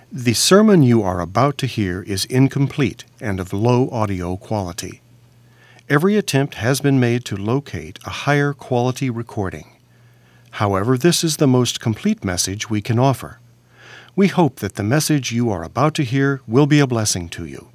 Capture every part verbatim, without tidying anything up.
The sermon you are about to hear is incomplete and of low audio quality. Every attempt has been made to locate a higher quality recording. However, this is the most complete message we can offer. We hope that the message you are about to hear will be a blessing to you.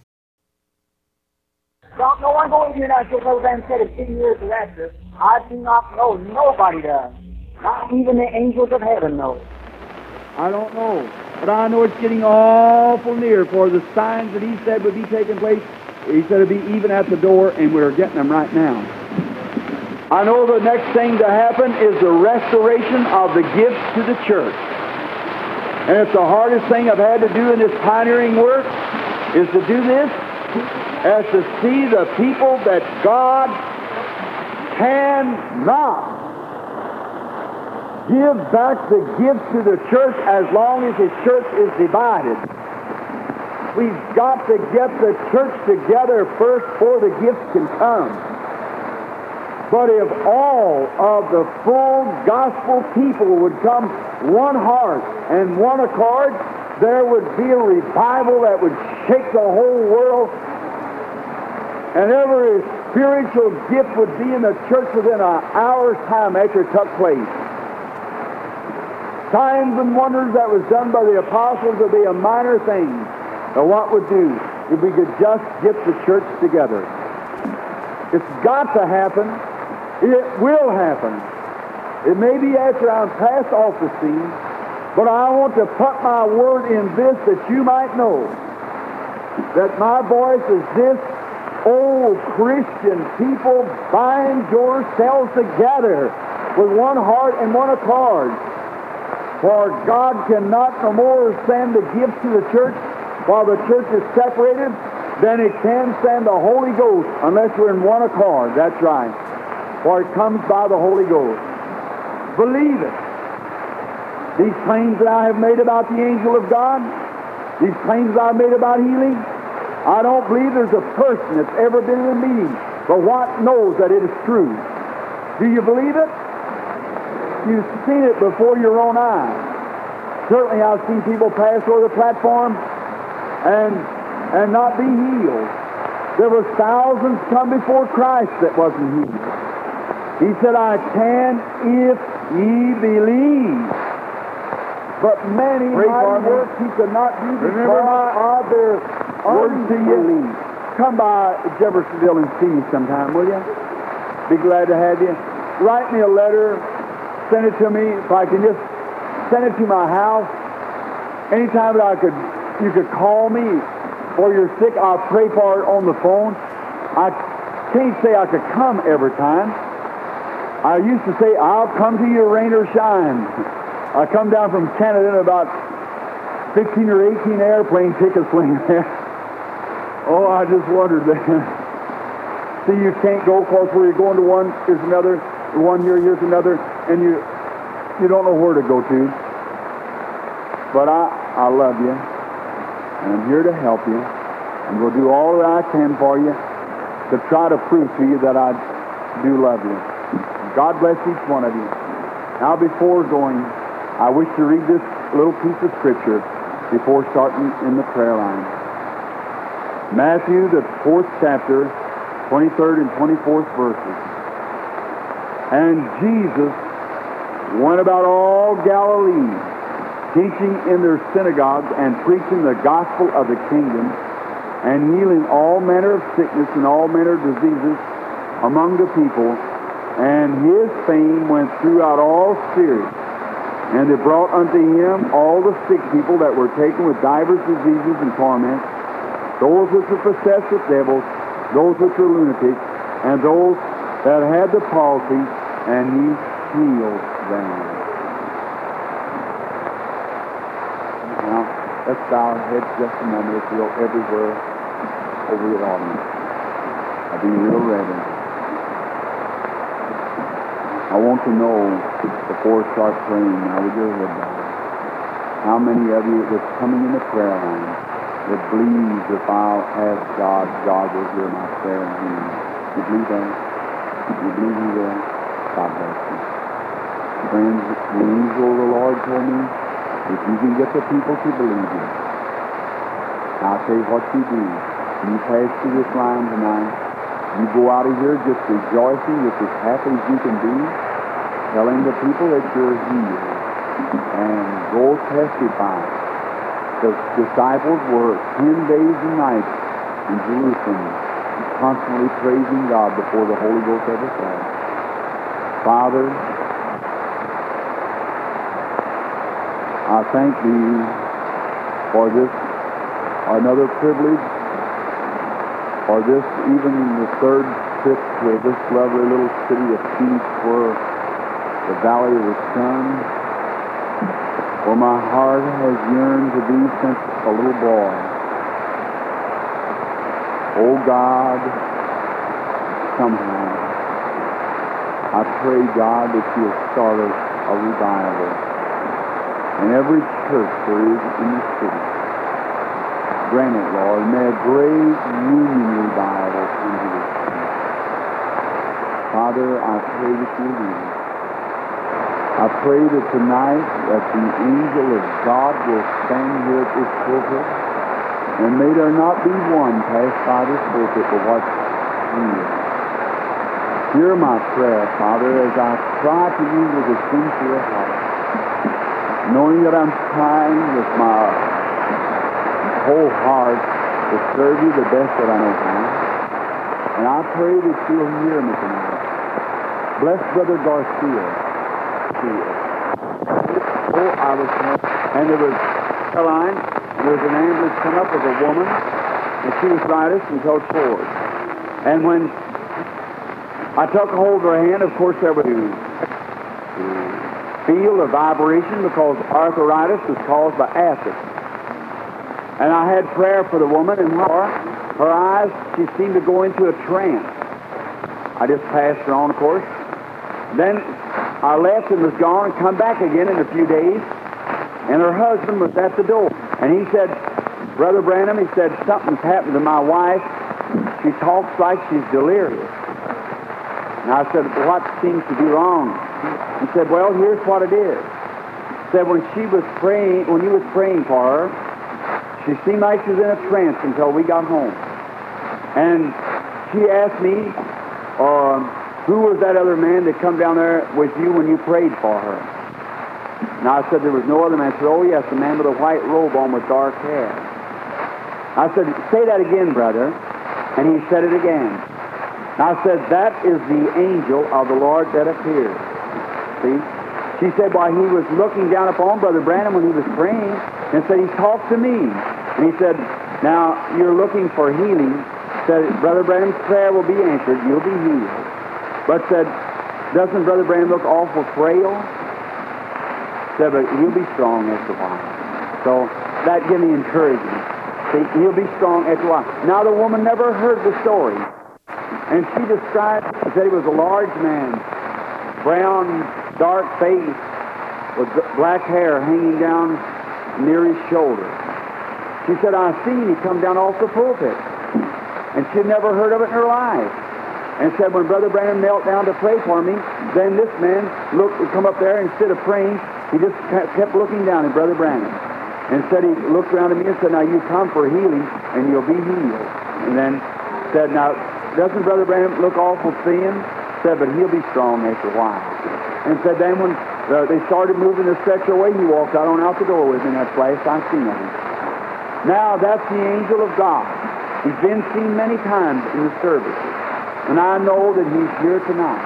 Don't no one go in here now till over and said ten years of after. I do not know. Nobody does. Not even the angels of heaven know. I don't know. But I know it's getting awful near, for the signs that he said would be taking place, he said it'd be even at the door, and we're getting them right now. I know the next thing to happen is the restoration of the gifts to the church. And it's the hardest thing I've had to do in this pioneering work, is to do this, as to see the people that God cannot give back the gifts to the church as long as His church is divided. We've got to get the church together first before the gifts can come. But if all of the full gospel people would come one heart and one accord, there would be a revival that would shake the whole world, and every spiritual gift would be in the church within an hour's time after it took place. Signs and wonders that was done by the apostles would be a minor thing. Now what would do if we could just get the church together? It's got to happen. It will happen. It may be after I'm past off the scene, but I want to put my word in this that you might know that my voice is this: oh, Christian people, bind yourselves together with one heart and one accord. For God cannot no more send the gifts to the church while the church is separated than it can send the Holy Ghost unless we're in one accord. That's right. For it comes by the Holy Ghost. Believe it. These claims that I have made about the angel of God, these claims that I've made about healing, I don't believe there's a person that's ever been in a meeting but what knows that it is true. Do you believe it? You've seen it before your own eyes. Certainly I've seen people pass over the platform and and not be healed. There was thousands come before Christ that wasn't healed. He said, I can if ye believe. But many mighty works he could not do because of their unbelief. Come by Jeffersonville and see me sometime, will you? Be glad to have you. Write me a letter. Send it to me. If I can just send it to my house. Anytime that I could, you could call me or you're sick, I'll pray for it on the phone. I can't say I could come every time. I used to say, I'll come to you rain or shine. I come down from Canada in about fifteen or eighteen airplane tickets laying there. Oh, I just wondered that. See, you can't go because where you're going to one, there's another. One year, here's another, and you you don't know where to go to. But I, I love you, and I'm here to help you, and will do all that I can for you to try to prove to you that I do love you. God bless each one of you. Now, before going, I wish to read this little piece of Scripture before starting in the prayer line. Matthew, the fourth chapter, twenty-third and twenty-fourth verses. And Jesus went about all Galilee, teaching in their synagogues and preaching the gospel of the kingdom, and healing all manner of sickness and all manner of diseases among the people. And His fame went throughout all Syria. And they brought unto Him all the sick people that were taken with divers diseases and torments, those which were possessed with devils, those which were lunatics, and those that had the palsy, and He healed them. Now, let's bow our heads just a moment, if you'll, everywhere over the audience. I'll be real reverent. I want to know, before I start praying now with your head bowed, how many of you that's coming in the prayer line that believes if I'll ask God, God will hear my prayer and hear me. You believe that? You believe He will? God bless you. Friends, the angel of the Lord told me, if you can get the people to believe you, Now, I'll tell you what you do. When you pass through this line tonight, you go out of here just rejoicing, just as happy as you can be, telling the people that you're healed. And go testify. The disciples were ten days and nights in Jerusalem, constantly praising God before the Holy Ghost ever fell. Father, I thank Thee for this, another privilege, for this, even the third trip to this lovely little city of Phoenix, where the Valley of the Sun, where my heart has yearned to be since a little boy. Oh God, somehow, I pray, God, that You'll start a, a revival in every church there is in the city. Grant it, Lord. May a great union revival come to this city. Father, I pray that You'll do this. I pray that tonight that the angel of God will stand here at this pulpit, and may there not be one pass by this pulpit but what's here. Hear my prayer, Father, as I cry to You with a sincere heart, knowing that I'm trying with my whole heart to serve You the best that I know how. And I pray that You'll hear me tonight. Bless Brother Garcia. Oh, I was, and there was a line, and there was an ambulance come up with a woman, and she was righteous and told forward. And when I took hold of her hand, of course, there was to feel the vibration because arthritis was caused by acid. And I had prayer for the woman, and her, her eyes, she seemed to go into a trance. I just passed her on, of course. Then I left and was gone and come back again in a few days, and her husband was at the door. And he said, Brother Branham, he said, something's happened to my wife. She talks like she's delirious. And I said, what seems to be wrong? He said, well, here's what it is. He said, when she was praying, when you was praying for her, she seemed like she was in a trance until we got home. And she asked me, uh, who was that other man that come down there with you when you prayed for her? And I said, there was no other man. I said, oh, yes, the man with a white robe on with dark hair. I said, say that again, brother. And he said it again. And I said, that is the angel of the Lord that appeared. See? She said, why, he was looking down upon Brother Branham when he was praying and said, he talked to me. And he said, now, you're looking for healing. Said, Brother Branham's prayer will be answered. You'll be healed. But said, doesn't Brother Branham look awful frail? Said, but he'll be strong after a while. So that gave me encouragement. See, he'll be strong after a while. Now the woman never heard the story. And she described, said he was a large man, brown, dark face, with black hair hanging down near his shoulder. She said, I seen he come down off the pulpit. And she'd never heard of it in her life. And said, when Brother Branham knelt down to pray for me, then this man looked, would come up there, and instead of praying, he just kept looking down at Brother Branham. And said, he looked around at me and said, now you come for healing, and you'll be healed. And then said, now, doesn't Brother Branham look awful thin? Said, but he'll be strong after a while. And said, then when uh, they started moving the stretcher away, he walked out on out the door with me, and that's the last I seen of him. Now, that's the angel of God. He's been seen many times in the service. And I know that he's here tonight.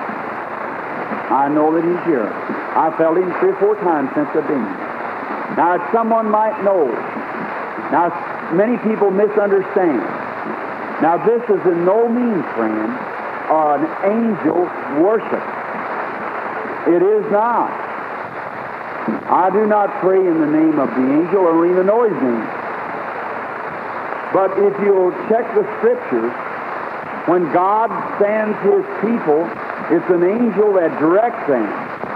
I know that he's here. I felt him three or four times since I've been here. Now, someone might know. Now, many people misunderstand. Now, this is in no means, friend, an angel worship. It is not. I do not pray in the name of the angel or even know his name. But if you'll check the Scriptures, when God sends His people, it's an angel that directs them.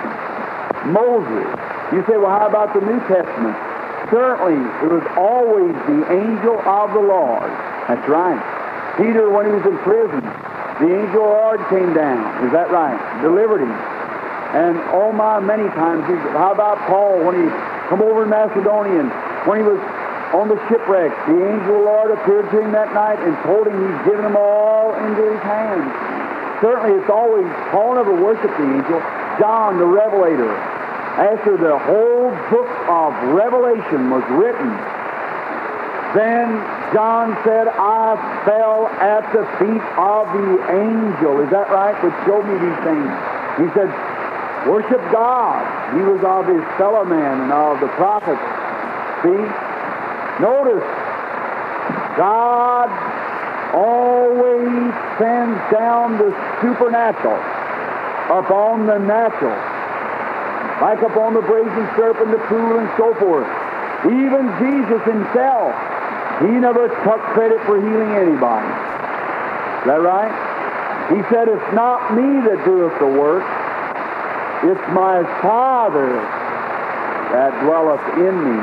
Moses. You say, well, how about the New Testament? Certainly, it was always the angel of the Lord. That's right. Peter, when he was in prison, the angel of the Lord came down. Is that right? Delivered him. And oh my, many times, he, how about Paul when he come over in Macedonia, and when he was on the shipwreck, the angel of the Lord appeared to him that night and told him he's given them all into his hands. Certainly it's always, Paul never worshiped the angel. John the Revelator, after the whole book of Revelation was written, then John said, I fell at the feet of the angel. Is that right? Which showed me these things. He said, worship God. He was of his fellow man and of the prophets. See? Notice, God always sends down the supernatural upon the natural, like upon the brazen serpent, the pool, and so forth. Even Jesus himself, he never took credit for healing anybody. Is that right? He said, it's not me that doeth the work, it's my Father that dwelleth in me.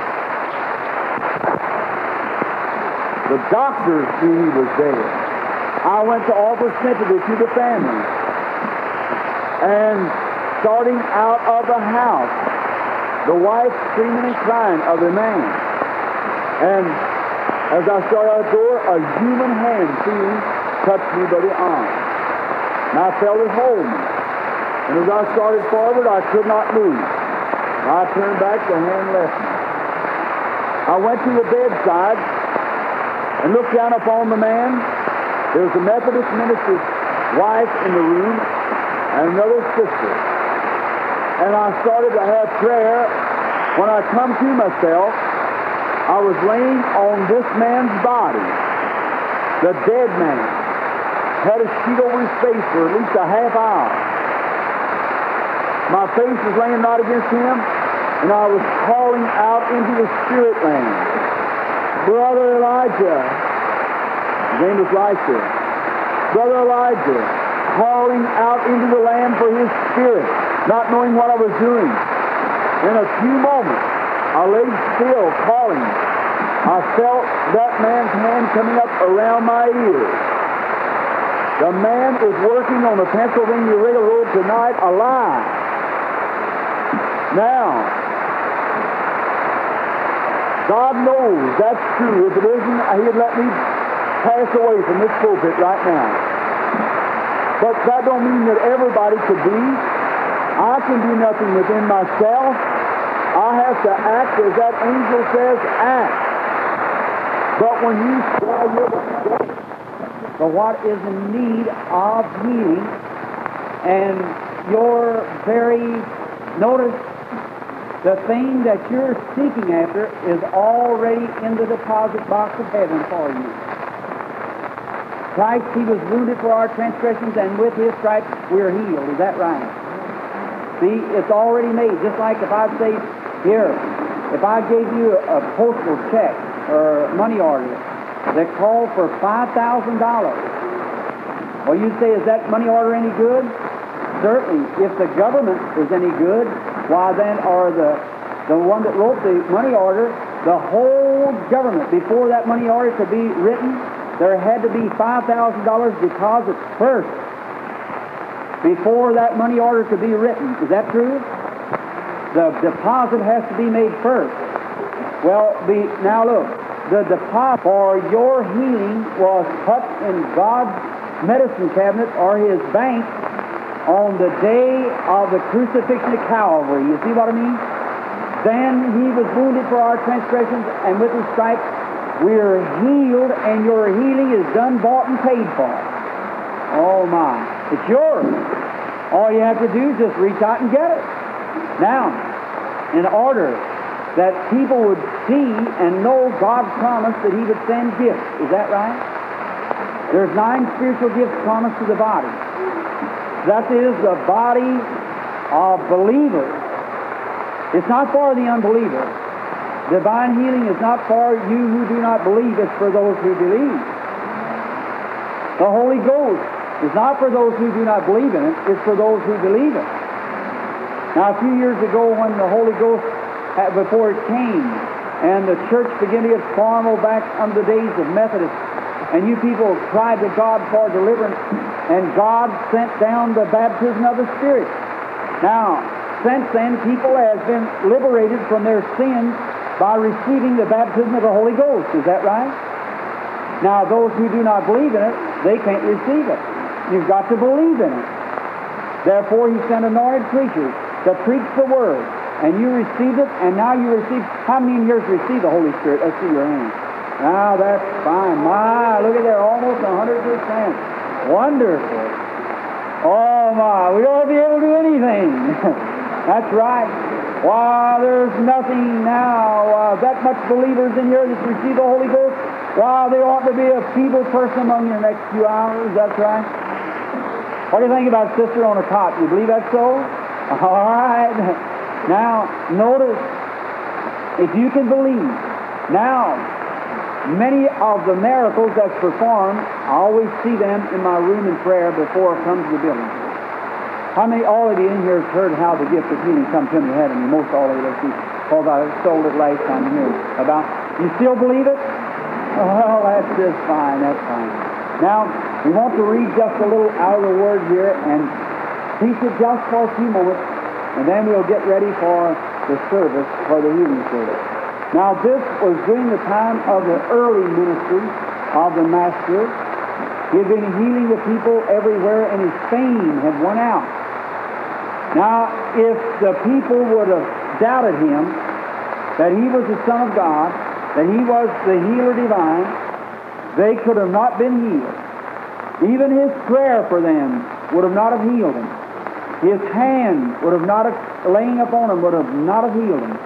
The doctors knew he was dead. I went to offer sympathy to the family. And starting out of the house, the wife screaming and crying of the man. And as I started out the door, a human hand seemed touched me by the arm. And I felt it hold me. And as I started forward, I could not move. I turned back, the hand left me. I went to the bedside and looked down upon the man. There was a Methodist minister's wife in the room and another sister. And I started to have prayer. When I come to myself, I was laying on this man's body. The dead man had a sheet over his face for at least a half hour. My face was laying right against him, and I was calling out into the spirit land. Brother Elijah, his name was Elisha, Brother Elijah, calling out into the land for his spirit, not knowing what I was doing. In a few moments, I lay still, calling. I felt that man's hand coming up around my ears. The man is working on the Pennsylvania Railroad tonight alive. Now, God knows that's true. If it isn't, he'd let me pass away from this pulpit right now. But that don't mean that everybody could be. I can do nothing within myself. I have to act as that angel says, act. But when you for what is in need of healing, and your very, notice, the thing that you're seeking after is already in the deposit box of heaven for you. Christ, he was wounded for our transgressions, and with his stripes we're healed. Is that right? See, it's already made. Just like if I say, here, if I gave you a, a postal check or money order that called for five thousand dollars, well, you say, is that money order any good? Certainly. If the government is any good, why then, or the, the one that wrote the money order, the whole government, before that money order could be written, there had to be five thousand dollars deposit first, before that money order could be written. Is that true? The deposit has to be made first. Well, be, now look, the deposit for your healing was put in God's medicine cabinet or his bank on the day of the crucifixion of Calvary. You see what I mean? Then he was wounded for our transgressions, and with his stripes we are healed, and your healing is done, bought, and paid for. Oh my, it's yours. All you have to do is just reach out and get it. Now, in order that people would see and know God promised that he would send gifts. Is that right? There's nine spiritual gifts promised to the body. That is the body of believers. It's not for the unbeliever. Divine healing is not for you who do not believe. It's for those who believe. The Holy Ghost is not for those who do not believe in it. It's for those who believe it. Now, a few years ago, when the Holy Ghost, before it came, and the church began to get formal back under the days of Methodists, and you people cried to God for deliverance, and God sent down the baptism of the Spirit. Now, since then, people have been liberated from their sins by receiving the baptism of the Holy Ghost. Is that right? Now, those who do not believe in it, they can't receive it. You've got to believe in it. Therefore, He sent anointed preachers to preach the Word, and you received it, and now you receive. How many in here has received the Holy Spirit? Let's see your hands. Now, that's fine. My, look at there, almost one hundred percent. Wonderful. Oh, my, we ought to be able to do anything. That's right. Why, there's nothing now. Uh, that much believers in here that's received the Holy Ghost. Why, there ought to be a feeble person among you in the next few hours. That's right. What do you think about sister on a cot? You believe that's so? All right. Now, notice, if you can believe, now, many of the miracles that's performed, I always see them in my room in prayer before I come to the building. How many, all of you in here have heard how the gift of healing comes into heaven? And most all of you, let's see, because I sold it last time here. About, you still believe it? Well, that's just fine, that's fine. Now, we want to read just a little out of the Word here and teach it just for a few moments, and then we'll get ready for the service, for the healing service. Now, this was during the time of the early ministry of the Master. He had been healing the people everywhere, and his fame had won out. Now, if the people would have doubted him, that he was the Son of God, that he was the healer divine, they could have not been healed. Even his prayer for them would have not have healed them. His hand would have not have, laying upon them would have not have healed them.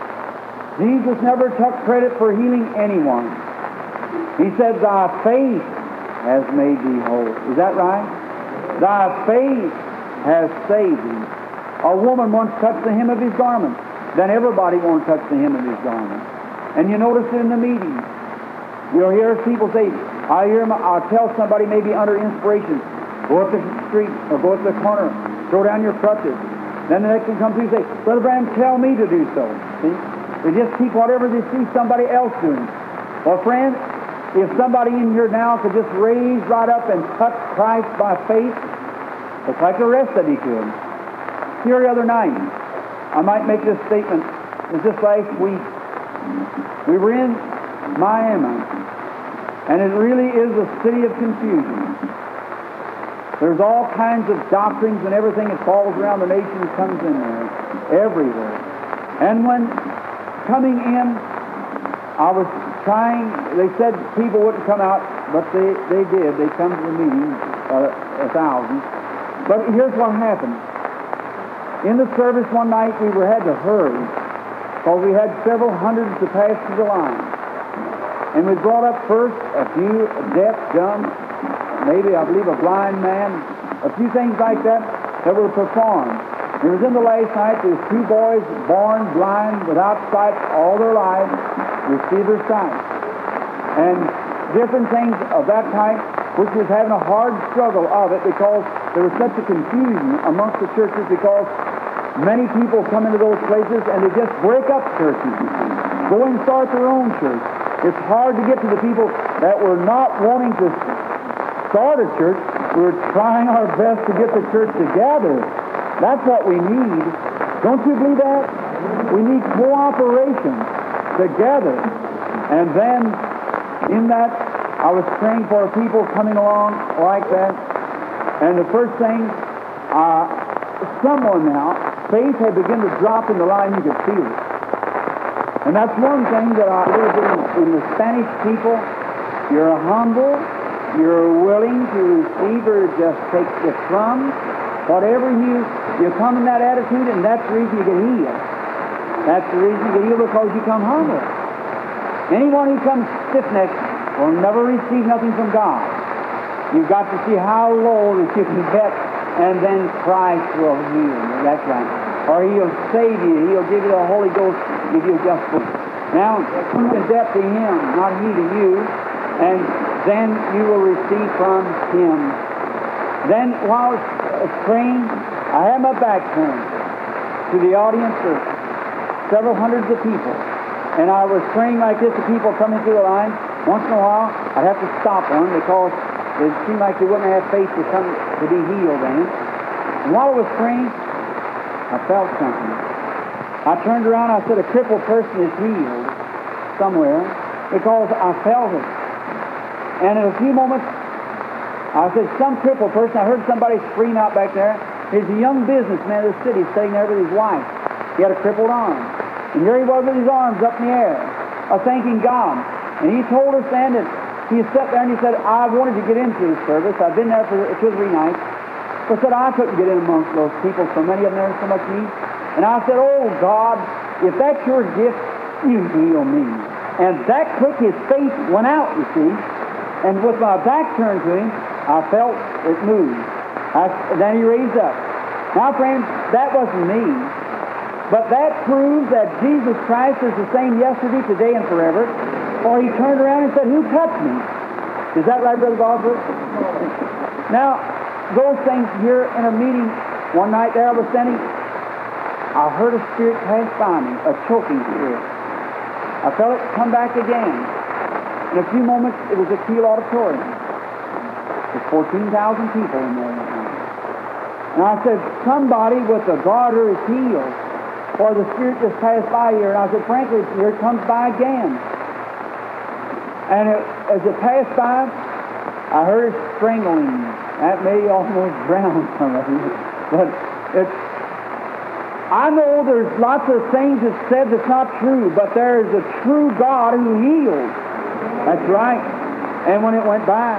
Jesus never took credit for healing anyone. He said, thy faith has made thee whole. Is that right? Thy faith has saved thee. A woman once touched the hem of his garment. Then everybody won't touch the hem of his garment. And you notice it in the meetings. You'll hear people say, I hear my, I'll tell somebody maybe under inspiration, go up the street or go up the corner, throw down your crutches. Then the next one comes through and say, Brother Branham, tell me to do so. See? They just keep whatever they see somebody else doing. Well, friend, if somebody in here now could just raise right up and touch Christ by faith, it's like the rest of you could. Here the other night, I might make this statement. It was just last week. We were in Miami, and it really is a city of confusion. There's all kinds of doctrines and everything that falls around the nation comes in there, everywhere. And when coming in, I was trying, they said people wouldn't come out, but they, they did. They come to the meeting, uh, a thousand. But here's what happened. In the service one night, we were had to hurry, because we had several hundreds to pass through the line. And we brought up first a few deaf, dumb, maybe, I believe, a blind man, a few things like that that were performed. It was in the last night, there was two boys born blind, without sight all their lives, received their sight. And different things of that type, which was having a hard struggle of it because there was such a confusion amongst the churches because many people come into those places and they just break up churches. Go and start their own church. It's hard to get to the people that were not wanting to start a church. We're trying our best to get the church together. That's what we need. Don't you believe that? We need cooperation together. And then in that, I was praying for people coming along like that. And the first thing, uh, someone now, faith had begun to drop in the line. You could feel it. And that's one thing that I believe in, in the Spanish people. You're humble. You're willing to receive or just take the crumbs. Whatever you, you come in that attitude, and that's the reason you get healed. That's the reason you get healed, because you come humble. Anyone who comes stiff-necked will never receive nothing from God. You've got to see how low that you can get, and then Christ will heal you. That's right. Or He'll save you. He'll give you the Holy Ghost, give you just faith. Now, come in debt to Him, not He to you, and then you will receive from Him. Then, while I was praying, I had my back turned to the audience of several hundreds of people. And I was praying like this to people coming through the line. Once in a while, I'd have to stop one because it seemed like they wouldn't have faith to come to be healed then. And while I was praying, I felt something. I turned around, I said, a crippled person is healed. somewhere because I felt it. And in a few moments, I said, some crippled person, I heard somebody scream out back there. He's a young businessman of the city sitting there with his wife. He had a crippled arm. And here he was with his arms up in the air, uh, thanking God. And he told us then that he sat there and he said, I wanted to get into his service. I've been there for two or three nights. But said, I couldn't get in amongst those people, so many of them there in so much need. And I said, oh, God, if that's your gift, you heal me. And that quick, his face went out, you see. And with my back turned to him, I felt it move. I, then he raised up. Now, friends, that wasn't me. But that proves that Jesus Christ is the same yesterday, today, and forever. For he turned around and said, who touched me? Is that right, Brother Bosworth? Now, those things here in a meeting one night there I was standing, I heard a spirit pass by me, a choking spirit. I felt it come back again. In a few moments, it was a Kiel auditorium. There's fourteen thousand people in there right now. And I said, somebody with a garter is healed. Or the spirit just passed by here. And I said, frankly, here it comes by again. And it, as it passed by, I heard it strangling. That may almost drown some of you. But it's, I know there's lots of things that's said that's not true, but there is a true God who heals. That's right. And when it went by,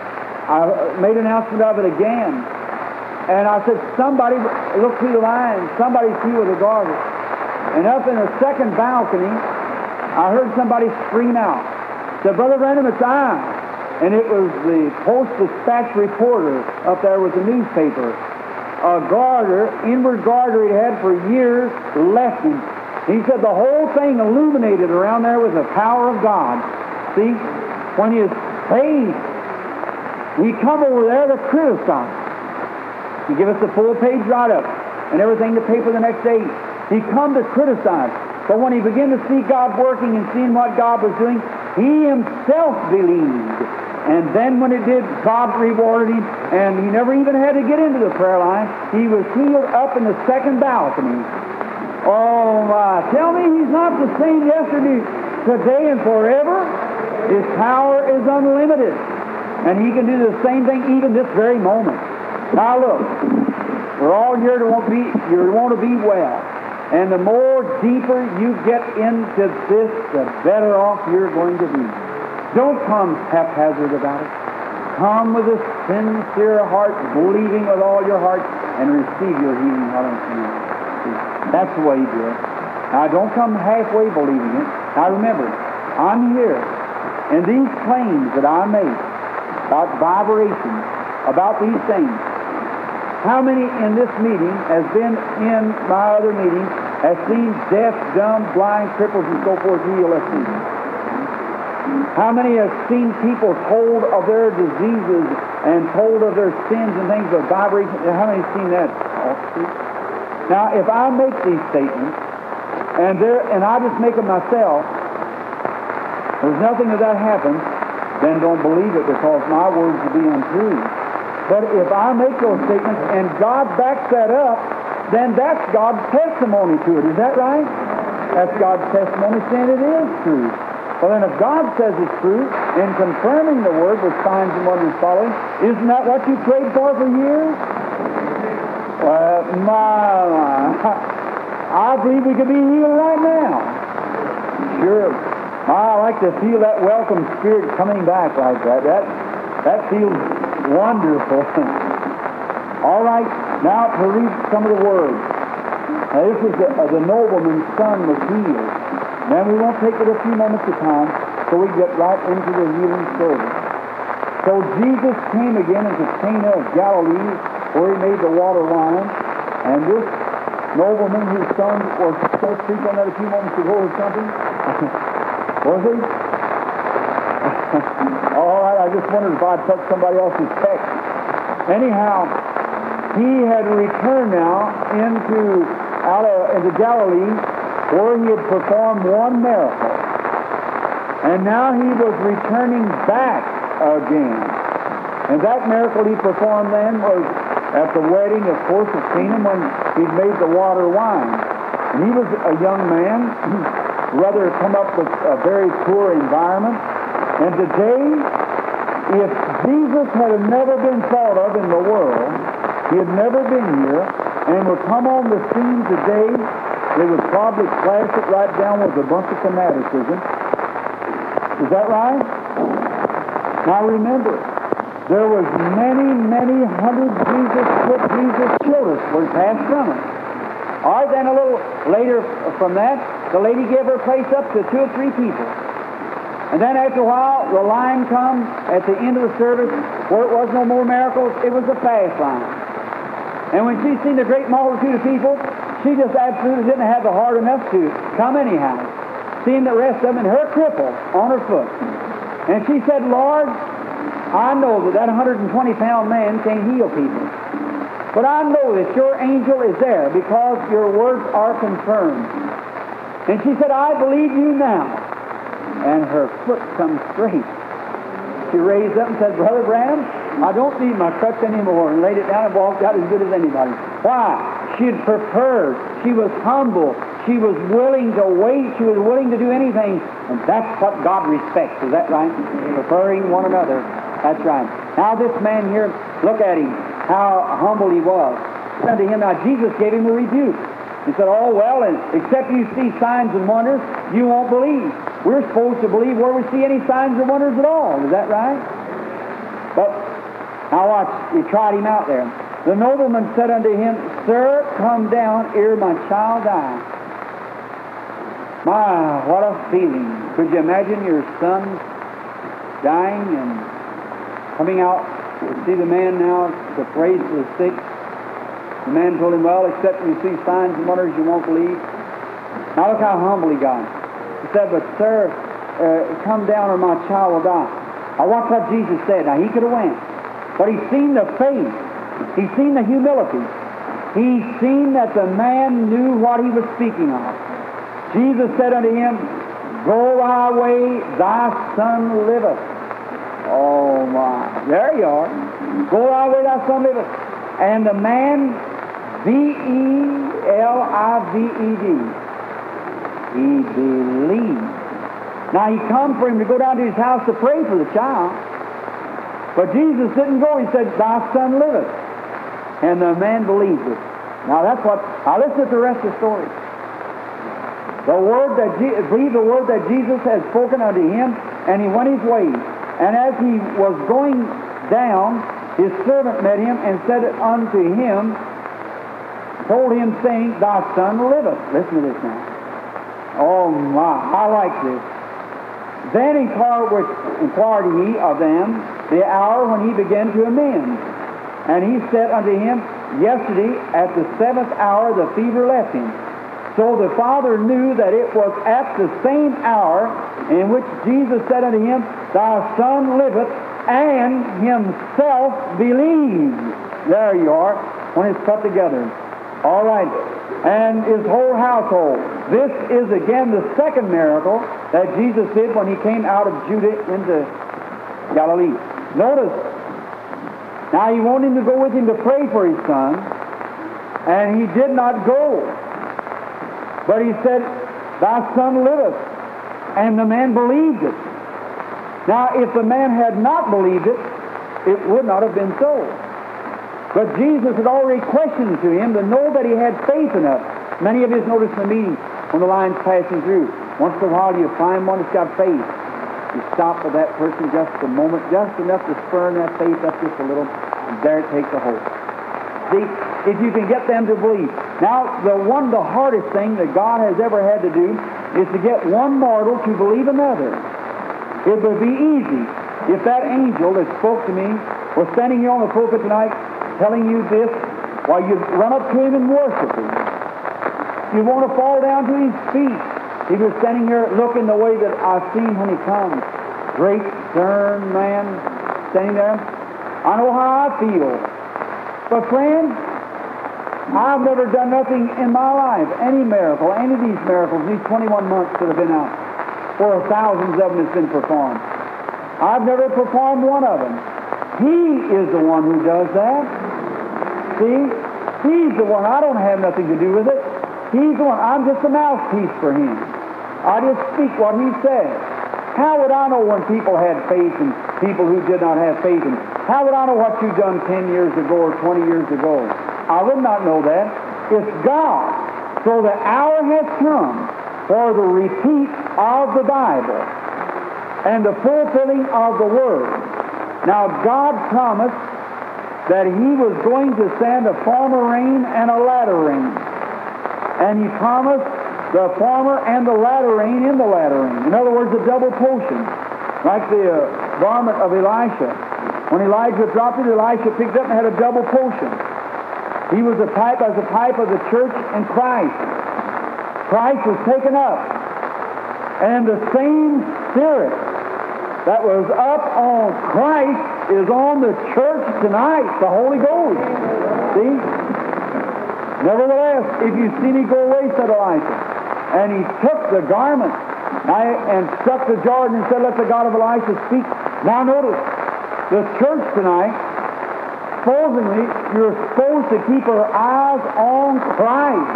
I made an announcement of it again. And I said, somebody, look through the line, somebody's here with a garter. And up in the second balcony, I heard somebody scream out. Said, Brother Branham, it's I. And it was the Post-Dispatch reporter up there with the newspaper. A garter, inward garter he had for years, left him. He said the whole thing illuminated around there with the power of God. See, when his faith, he come over there to criticize. He give us the full page write-up and everything to pay for the next day. He come to criticize. But when he began to see God working and seeing what God was doing, he himself believed. And then when it did, God rewarded him, and he never even had to get into the prayer line. He was healed up in the second balcony. Oh, my. Tell me he's not the same yesterday, today, and forever. His power is unlimited. And he can do the same thing even this very moment. Now look, we're all here to want to be, you want to be well. And the more deeper you get into this, the better off you're going to be. Don't come haphazard about it. Come with a sincere heart, believing with all your heart, and receive your healing. That's the way you do it. Now, don't come halfway believing it. Now, remember, I'm here, and these claims that I make about vibrations, about these things, how many in this meeting has been in my other meetings, has seen deaf, dumb, blind, cripples, and so forth healed? Let's see. How many have seen people told of their diseases and told of their sins and things of vibration? How many have seen that? Now, if I make these statements, and there, and I just make them myself, there's nothing of that happens, then don't believe it, because my words will be untrue. But if I make those statements and God backs that up, then that's God's testimony to it. Is that right? That's God's testimony saying it is true. Well, then if God says it's true, in confirming the word with signs and wonders following, isn't that what you prayed for for years? Well, my, my. I believe we could be healed right now. Sure. I like to feel that welcome spirit coming back like that. That, that feels wonderful. All right, now to read some of the words. Now, this is the, uh, the nobleman's son was healed. Then we won't take it a few moments of time, so we get right into the healing service. So Jesus came again into Cana of Galilee, where he made the water wine, and this nobleman whose son was so speak on that a few moments ago or something. Was he? All right, I just wondered if I'd touch somebody else's text. Anyhow, he had returned now into out of, into Galilee, where he had performed one miracle. And now he was returning back again. And that miracle he performed then was at the wedding, of course, of Cana, when he'd made the water wine. And he was a young man, rather come up with a very poor environment. And today, if Jesus had never been thought of in the world, he had never been here, and would come on the scene today, they would probably class it right down with a bunch of fanaticism. Is that right? Now remember, there was many, many hundred Jesus, Jesus children were passed from it. All right, then a little later from that, the lady gave her place up to two or three people. And then after a while, the line comes at the end of the service where it was no more miracles, it was a fast line. And when she seen the great multitude of people, she just absolutely didn't have the heart enough to come anyhow. Seeing the rest of them and her cripple on her foot. And she said, Lord, I know that that one hundred twenty pound man can heal people. But I know that your angel is there because your words are confirmed. And she said, I believe you now. And her foot comes straight. She raised up and said, Brother Branham, I don't need my crutch anymore, and laid it down and walked out as good as anybody. Why? She had prepared. She was humble. She was willing to wait. She was willing to do anything. And that's what God respects. Is that right? Preferring one another. That's right. Now this man here, look at him, how humble he was. Unto him, now Jesus gave him a rebuke. He said, oh, well, and except you see signs and wonders, you won't believe. We're supposed to believe where we see any signs and wonders at all. Is that right? But now watch, he tried him out there. The nobleman said unto him, Sir, come down ere my child die. My, what a feeling. Could you imagine your son dying and coming out to see the man now to pray for the sick? The man told him, well, except you see signs and wonders, you won't believe. Now look how humble he got. He said, but sir, uh, come down or my child will die. Now watch what Jesus said. Now he could have went. But he's seen the faith. He's seen the humility. He's seen that the man knew what he was speaking of. Jesus said unto him, Go thy way, thy son liveth. Oh my. There you are. Go thy way, thy son liveth. And the man, V E L I V E D, he believed. Now he come for him to go down to his house to pray for the child. But Jesus didn't go. He said, Thy son liveth. And the man believed it. Now that's what, now listen to the rest of the story. The word that, Je- believe the word that Jesus had spoken unto him, and he went his way. And as he was going down, his servant met him and said unto him, told him, saying, Thy son liveth. Listen to this now. Oh my, I like this. Then inquired, inquired he of them the hour when he began to amend. And he said unto him, Yesterday at the seventh hour the fever left him. So the father knew that it was at the same hour in which Jesus said unto him, Thy son liveth, and himself believed. There you are, when it's put together. All right. And his whole household. This is again the second miracle that Jesus did when he came out of Judah into Galilee. Notice, now he wanted him to go with him to pray for his son, and he did not go. But he said, Thy son liveth. And the man believed it. Now, if the man had not believed it, it would not have been so. But Jesus had already questioned to him to know that he had faith enough. Many of you have noticed in the meeting when the line's passing through. Once in a while you find one that's got faith. You stop for that person just a moment, just enough to spur that faith up just a little, and there it takes a hold. See, if you can get them to believe. Now, the one, the hardest thing that God has ever had to do is to get one mortal to believe another. It would be easy if that angel that spoke to me was standing here on the pulpit tonight telling you this while you run up to him and worship him. You want to fall down to his feet. He was standing here looking the way that I've seen when he comes. Great, stern man standing there. I know how I feel. But friends, I've never done nothing in my life, any miracle, any of these miracles, these twenty-one months that have been out, where thousands of them has been performed. I've never performed one of them. He is the one who does that. See? He's the one. I don't have nothing to do with it. He's the one. I'm just a mouthpiece for him. I just speak what He said. How would I know when people had faith and people who did not have faith? And how would I know what you done ten years ago or twenty years ago? I would not know that. It's God. So the hour has come for the repeat of the Bible and the fulfilling of the Word. Now, God promised that He was going to send a former rain and a latter rain. And He promised the former and the latter rain in the latter rain. In other words, a double portion, like the uh, garment of Elisha. When Elijah dropped it, Elisha picked it up and had a double portion. He was a type as a type of the church and Christ. Christ was taken up, and the same Spirit that was up on Christ is on the church tonight, the Holy Ghost. See? Nevertheless, if you see me go away, said Elisha, and he took the garment and struck the Jordan and said, let the God of Elisha speak. Now notice, the church tonight, supposedly, you're supposed to keep our eyes on Christ.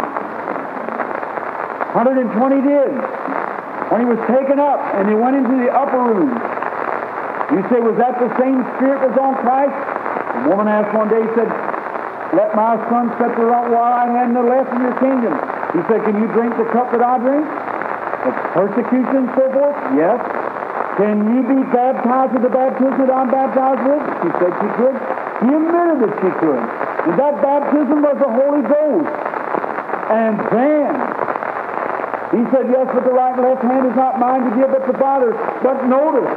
one hundred twenty did. When he was taken up and he went into the upper room. You say, was that the same Spirit that was on Christ? The woman asked one day, said, let my son set the right right hand and the left in your kingdom. He said, can you drink the cup that I drink? The persecution and so forth? Yes. Can you be baptized with the baptism that I'm baptized with? She said she could. He admitted that she could. And that baptism was the Holy Ghost. And then he said, yes, but the right and left hand is not mine to give, but the Father's. But notice,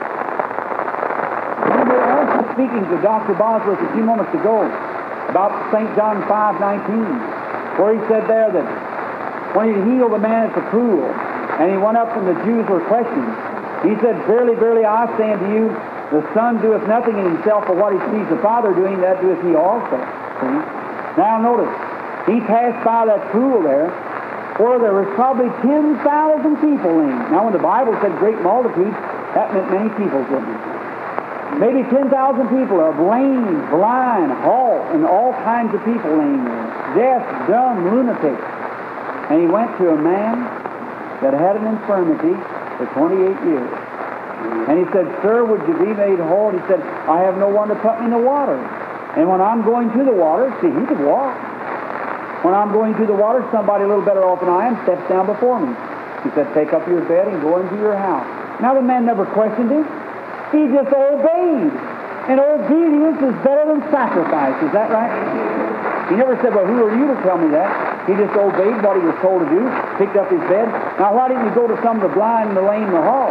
we were also speaking to Doctor Bosworth a few moments ago about Saint John five nineteen, where he said there that when he healed the man at the pool, and he went up and the Jews were questioning, he said, verily, verily, I say unto you, the Son doeth nothing in himself, but what he sees the Father doing, that doeth he also. See? Now notice, he passed by that pool there, where there was probably ten thousand people in. Now when the Bible said great multitudes, that meant many people, didn't it? Maybe ten thousand people of lame, blind, halt, and all kinds of people laying there. Deaf, dumb, lunatics. And he went to a man that had an infirmity for twenty-eight years. And he said, sir, would you be made whole? He said, I have no one to put me in the water. And when I'm going to the water, see, he could walk. When I'm going to the water, somebody a little better off than I am steps down before me. He said, take up your bed and go into your house. Now the man never questioned him. He just obeyed. And obedience is better than sacrifice. Is that right? He never said, well, who are you to tell me that? He just obeyed what he was told to do, picked up his bed. Now, why didn't he go to some of the blind and the lame and the halt?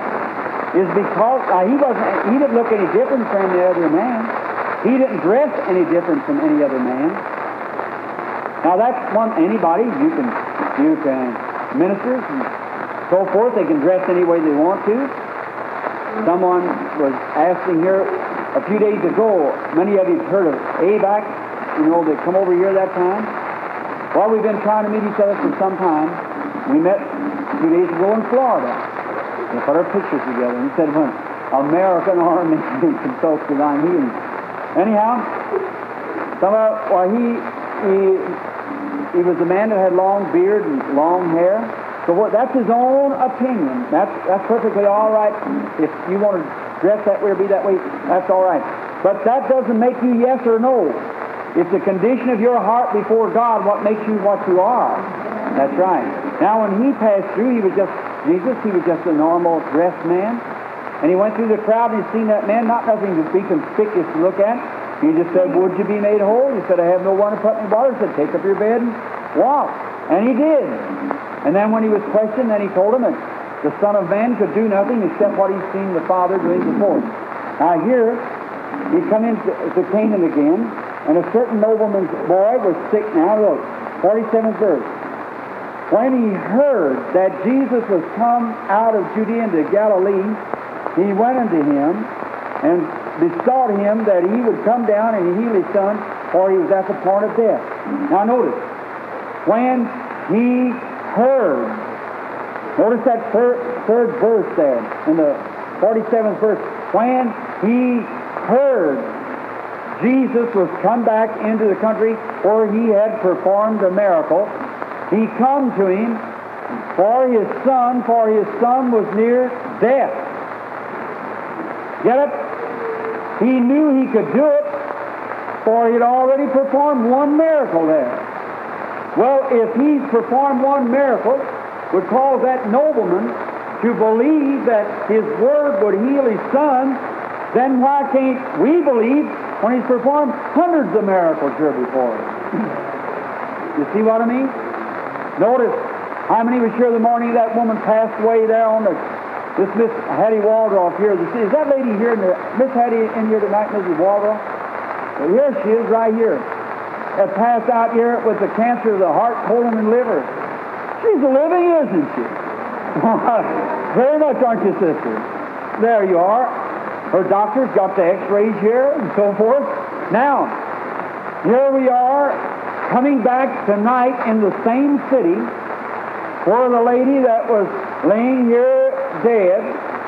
Is because uh, he wasn't. He didn't look any different from any other man. He didn't dress any different from any other man. Now, that's one. Anybody you can, you can ministers and so forth. They can dress any way they want to. Someone was asking here a few days ago. Many of you've heard of A B A C. You know, they come over here that time. Well, we've been trying to meet each other for some time. We met a few days ago in Florida. They put our pictures together and he said, when American Army consults divine healing. Anyhow, some of, well, he, he, he was a man that had long beard and long hair. So what, that's his own opinion. That's, that's perfectly all right. If you want to dress that way or be that way, that's all right. But that doesn't make you yes or no. It's the condition of your heart before God what makes you what you are. That's right. Now, when he passed through, he was just, Jesus, he was just a normal dressed man. And he went through the crowd and he seen that man, not nothing to be conspicuous to look at. He just said, would you be made whole? He said, I have no one to put me in water. He said, take up your bed and walk. And he did. And then when he was questioned, then he told him that the Son of Man could do nothing except what he's seen the Father doing before him. Now here, he come into to Canaan again, and a certain nobleman's boy was sick now. Look, forty-seventh verse. When he heard that Jesus was come out of Judea into Galilee, he went unto him and besought him that he would come down and heal his son, for he was at the point of death. Now notice, when he heard, notice that third, third verse there, in the forty-seventh verse. When he heard Jesus was come back into the country where he had performed a miracle, he come to him for his son, for his son was near death. Get it? He knew he could do it, for he had already performed one miracle there. Well, if he's performed one miracle, would cause that nobleman to believe that his word would heal his son, then why can't we believe when he's performed hundreds of miracles here before us? You see what I mean? Notice how many was here the morning that woman passed away there on the, this Miss Hattie Waldroff here. Is that lady here, in the, Miss Hattie in here tonight, Missus Waldroff? Well, here she is, right here. That passed out here with the cancer of the heart, colon, and liver. She's living, isn't she? Very much, aren't you, sister? There you are. Her doctor's got the x-rays here and so forth. Now, here we are coming back tonight in the same city where the lady that was laying here dead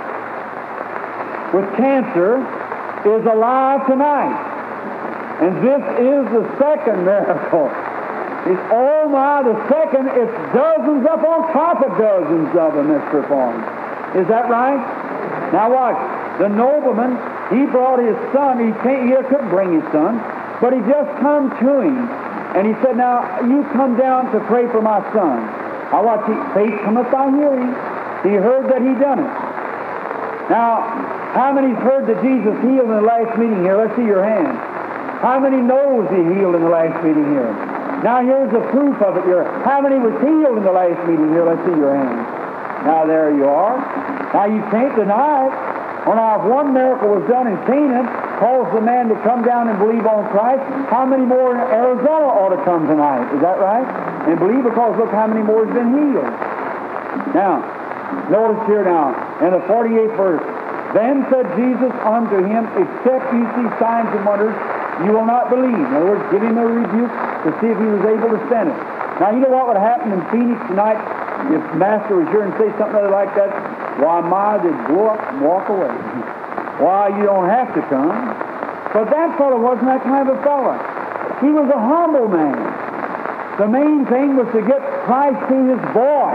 with cancer is alive tonight. And this is the second miracle. It's, oh my, the second, it's dozens up on top of dozens of them that's performed. Is that right? Now watch. The nobleman, he brought his son. He, can't, he couldn't bring his son, but he just come to him. And he said, now, you come down to pray for my son. Now watch, he, faith cometh by hearing. He heard that he done it. Now, how many's heard that Jesus healed in the last meeting here? Let's see your hand. How many knows he healed in the last meeting here? Now here's the proof of it here. How many was healed in the last meeting here? Let's see your hand. Now there you are. Now you can't deny it. Well, now if one miracle was done in Canaan, caused the man to come down and believe on Christ, how many more in Arizona ought to come tonight? Is that right? And believe, because look how many more has been healed. Now, notice here now, in the forty-eighth verse, then said Jesus unto him, except ye see signs and wonders, you will not believe. In other words, give him a rebuke to see if he was able to stand it. Now, you know what would happen in Phoenix tonight if Master was here and say something like that? Why, my, they'd blow up and walk away. Why, you don't have to come. But that fellow wasn't that kind of a fellow. He was a humble man. The main thing was to get Christ to his boy.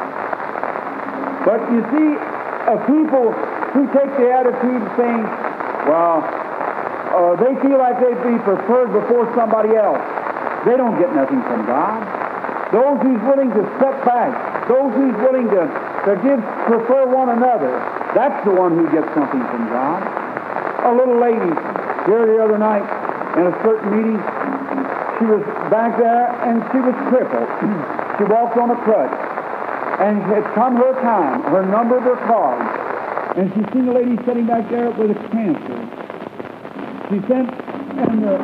But you see, uh, people who take the attitude of saying, well, Uh, they feel like they'd be preferred before somebody else. They don't get nothing from God. Those who's willing to step back, those who's willing to, to give, prefer one another, that's the one who gets something from God. A little lady here the other night in a certain meeting, she was back there and she was crippled. She walked on a crutch. And it had come her time, her number of her card. And she seen a lady sitting back there with a cancer. She said, and uh,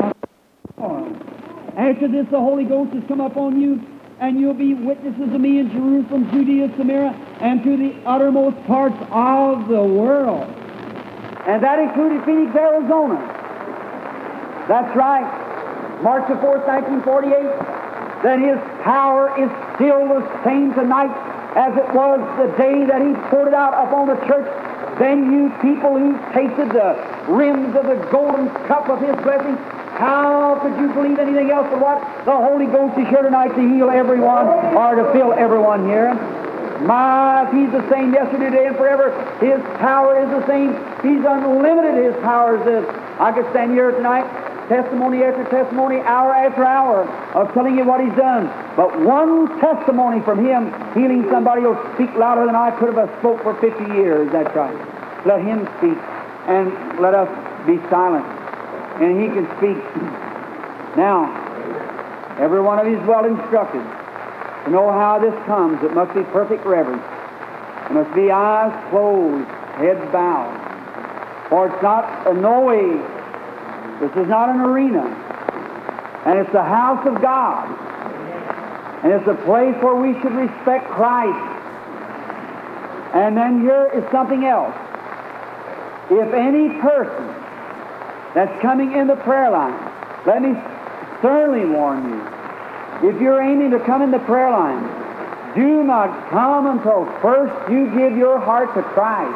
after this the Holy Ghost has come upon you, and you'll be witnesses of me in Jerusalem, Judea, Samaria, and to the uttermost parts of the world. And that included Phoenix, Arizona. That's right. March the fourth, nineteen forty-eight. That His power is still the same tonight as it was the day that He poured it out upon the church. Then you people who tasted the rims of the golden cup of His blessing, how could you believe anything else but what? The Holy Ghost is here tonight to heal everyone or to fill everyone here. My, if He's the same yesterday, today, and forever, His power is the same. He's unlimited, His power is this. I could stand here tonight, testimony after testimony, hour after hour, of telling you what He's done. But one testimony from Him healing somebody will speak louder than I could have spoke for fifty years. That's right. Let Him speak, and let us be silent. And He can speak. Now, every one of you is well instructed to know how this comes. It must be perfect reverence. It must be eyes closed, heads bowed. For it's not a no way. This is not an arena. And it's the house of God. And it's a place where we should respect Christ. And then here is something else. If any person that's coming in the prayer line, let me sternly warn you, if you're aiming to come in the prayer line, do not come until first you give your heart to Christ.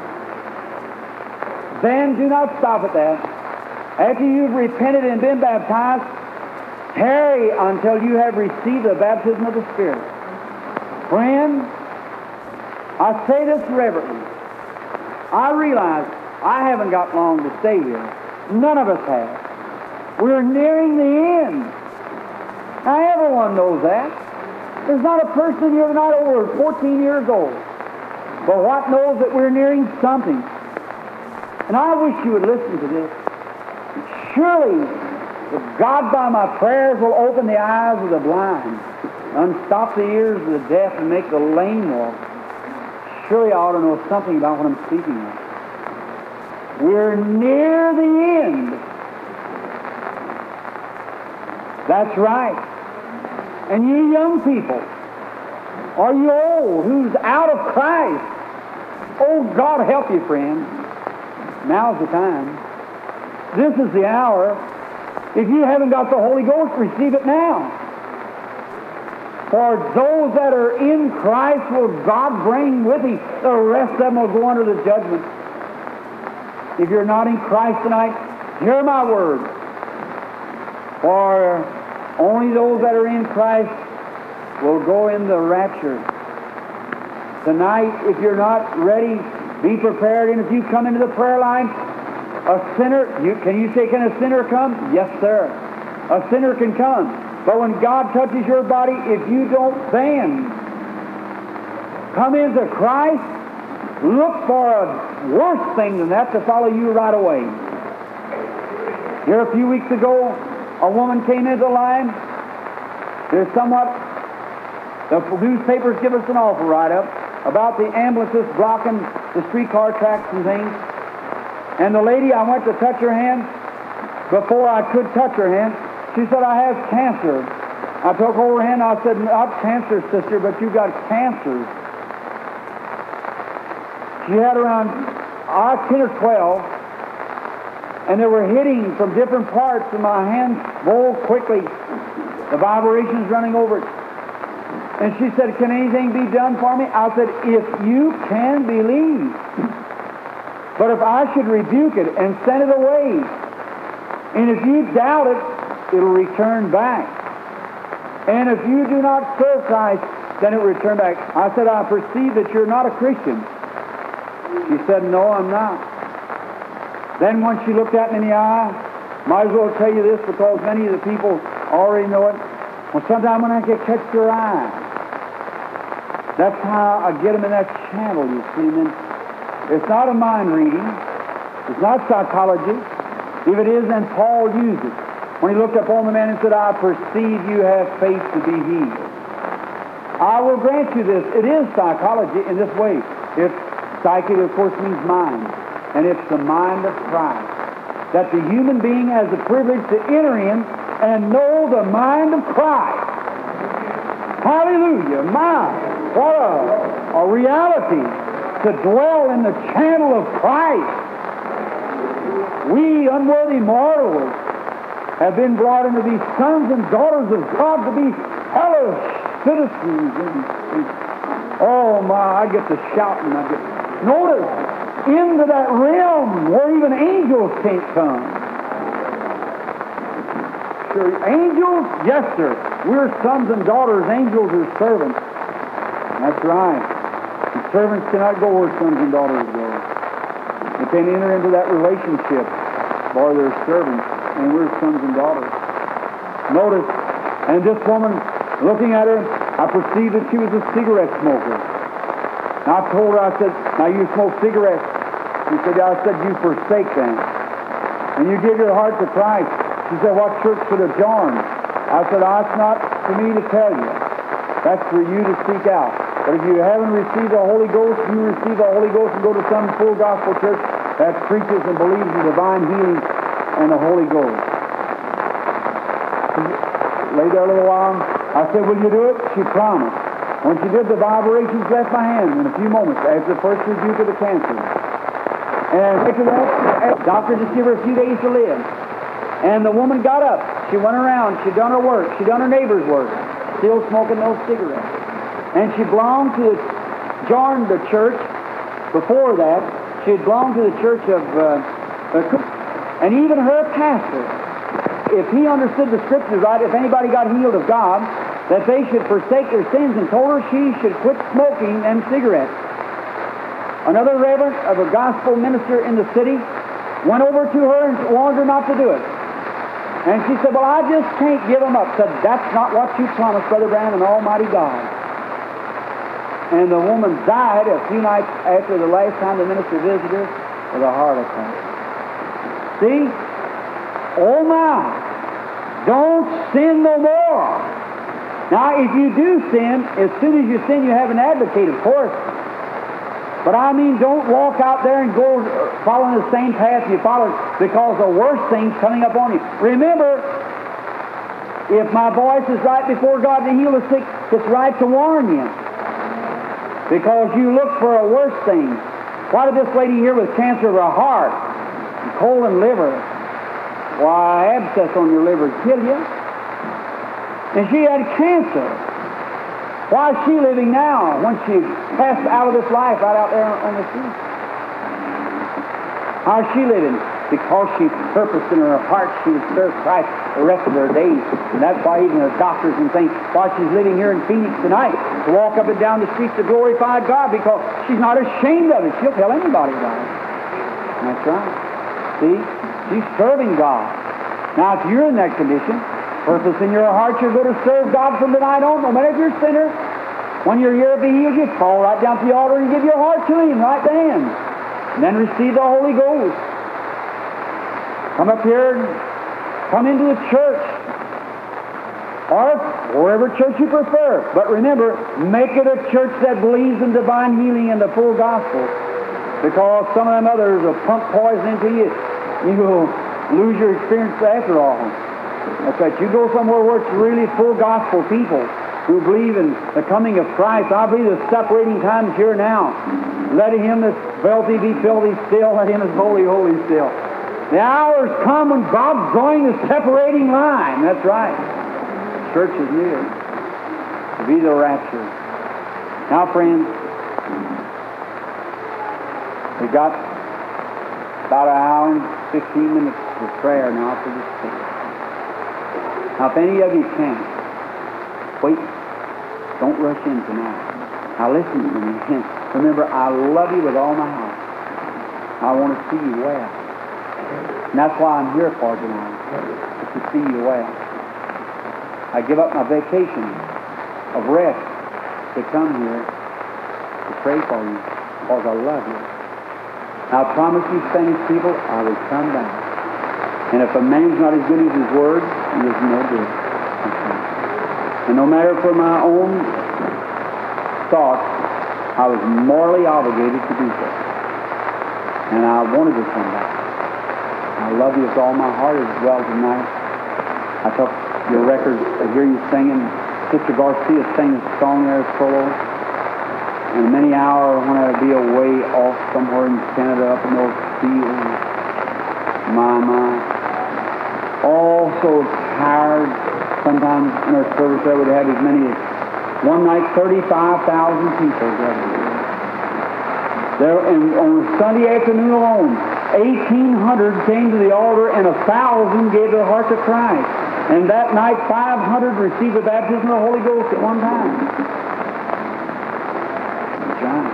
Then do not stop at that. After you've repented and been baptized, tarry until you have received the baptism of the Spirit. Friend, I say this reverently. I realize I haven't got long to stay here. None of us have. We're nearing the end. Now, everyone knows that. There's not a person here tonight over fourteen years old, but what knows that we're nearing something. And I wish you would listen to this. Surely, if God by my prayers will open the eyes of the blind, unstop the ears of the deaf, and make the lame walk, surely I ought to know something about what I'm speaking of. We're near the end. That's right. And you young people, or you old, who's out of Christ, oh, God help you, friend. Now's the time. This is the hour. If you haven't got the Holy Ghost, receive it now. For those that are in Christ will God bring with Him. The rest of them will go under the judgment. If you're not in Christ tonight, hear my word. For only those that are in Christ will go in the rapture. Tonight, if you're not ready, be prepared. And if you come into the prayer line, a sinner, you, can you say, can a sinner come? Yes, sir. A sinner can come. But when God touches your body, if you don't then come into Christ, look for a worse thing than that to follow you right away. Here a few weeks ago, a woman came into the line. There's somewhat, the newspapers give us an awful write-up about the ambulances blocking the streetcar tracks and things. And the lady, I went to touch her hand. Before I could touch her hand, she said, I have cancer. I took hold of her hand, and I said, not cancer, sister, but you got cancer. She had around uh, ten or twelve, and they were hitting from different parts, and my hand rolled quickly. The vibrations running over it. And she said, can anything be done for me? I said, if you can believe. But if I should rebuke it and send it away, and if you doubt it, it'll return back. And if you do not serve Christ, then it will return back. I said, I perceive that you're not a Christian. She said, no, I'm not. Then when she looked at me in the eye, might as well tell you this because many of the people already know it. Well, sometimes when I get catch their eye, that's how I get them in that channel, you see. And then it's not a mind reading. It's not psychology. If it is, then Paul used it. When he looked upon the man and said, I perceive you have faith to be healed. I will grant you this. It is psychology in this way. It's psychic, of course, means mind. And it's the mind of Christ. That the human being has the privilege to enter in and know the mind of Christ. Hallelujah. My, what a, a reality to dwell in the channel of Christ. We unworthy mortals have been brought into these sons and daughters of God to be fellow citizens. And, and, oh my, I get to shouting. I get notice into that realm where even angels can't come. Sure, angels, yes, sir. We're sons and daughters. Angels are servants. That's right. And servants cannot go where sons and daughters go. They can't enter into that relationship, for they're servants, and we're sons and daughters. Notice, and this woman, looking at her, I perceived that she was a cigarette smoker. And I told her, I said, now you smoke cigarettes. She said, I said, you forsake them. And you give your heart to Christ. She said, what church should have joined? I said, oh, it's not for me to tell you. That's for you to seek out. But if you haven't received the Holy Ghost, you receive the Holy Ghost and go to some full gospel church that preaches and believes in divine healing and the Holy Ghost. She lay there a little while. I said, will you do it? She promised. When she did, the vibrations left my hand in a few moments after the first rebuke of the cancer. And after that, the doctor just gave her a few days to live. And the woman got up. She went around. She done her work. She done her neighbor's work. Still smoking those cigarettes. And she belonged to, joined the church. Before that, she had belonged to the church of, uh, and even her pastor, if he understood the Scriptures right, if anybody got healed of God, that they should forsake their sins and told her she should quit smoking and cigarettes. Another reverend of a gospel minister in the city went over to her and warned her not to do it. And she said, well, I just can't give them up. Said, that's not what you promised, Brother Branham and Almighty God. And the woman died a few nights after the last time the minister visited her with a heart attack. See? Oh my! Don't sin no more. Now, if you do sin, as soon as you sin, you have an advocate, of course. But I mean, don't walk out there and go following the same path you followed because the worst thing's coming up on you. Remember, if my voice is right before God to heal the sick, it's right to warn you. Because you look for a worse thing. Why did this lady here with cancer of her heart, and colon liver, why, abscess on your liver would kill you? And she had cancer. Why is she living now when she passed out of this life right out there on the street? How is she living? Because she purposed in her heart she would serve Christ the rest of her days. And that's why even the doctors and things, why she's living here in Phoenix tonight, to walk up and down the streets to glorify God, because she's not ashamed of it. She'll tell anybody about it. That's right. See? She's serving God. Now, if you're in that condition, purpose in your heart, you're going to serve God from tonight on. No matter if you're a sinner, when you're here to be healed, you fall right down to the altar and give your heart to Him right then. And then receive the Holy Ghost. Come up here and come into the church. Or wherever church you prefer. But remember, make it a church that believes in divine healing and the full gospel. Because some of them others will pump poison into you. You will lose your experience after all. That's right. You go somewhere where it's really full gospel people who believe in the coming of Christ. I believe the separating time is here now. Let him that's filthy be filthy still. Let him that's holy, holy still. The hour's come when God's drawing the separating line. That's right. The church is near to be the rapture. Now, friends, we got about an hour and fifteen minutes of prayer now for this thing. Now, if any of you can, wait. Don't rush in tonight. Now, listen to me. Remember, I love you with all my heart. I want to see you well. And that's why I'm here for tonight, is to see you well. I give up my vacation of rest to come here to pray for you, because I love you. Now, I promise you, Spanish people, I will come back. And if a man's not as good as his word, he is no good. And no matter for my own thoughts, I was morally obligated to do so. And I wanted to come back. I love you with all my heart as well tonight. I took your records, I hear you singing. Sister Garcia sang a song there solo. And many hours when I'd be away off somewhere in Canada, up in those fields. My, my. All so tired. Sometimes in our service there would have as many as one night thirty-five thousand people gathered. There, and on Sunday afternoon alone, eighteen hundred came to the altar and a thousand gave their heart to Christ. And that night, five hundred received the baptism of the Holy Ghost at one time. John.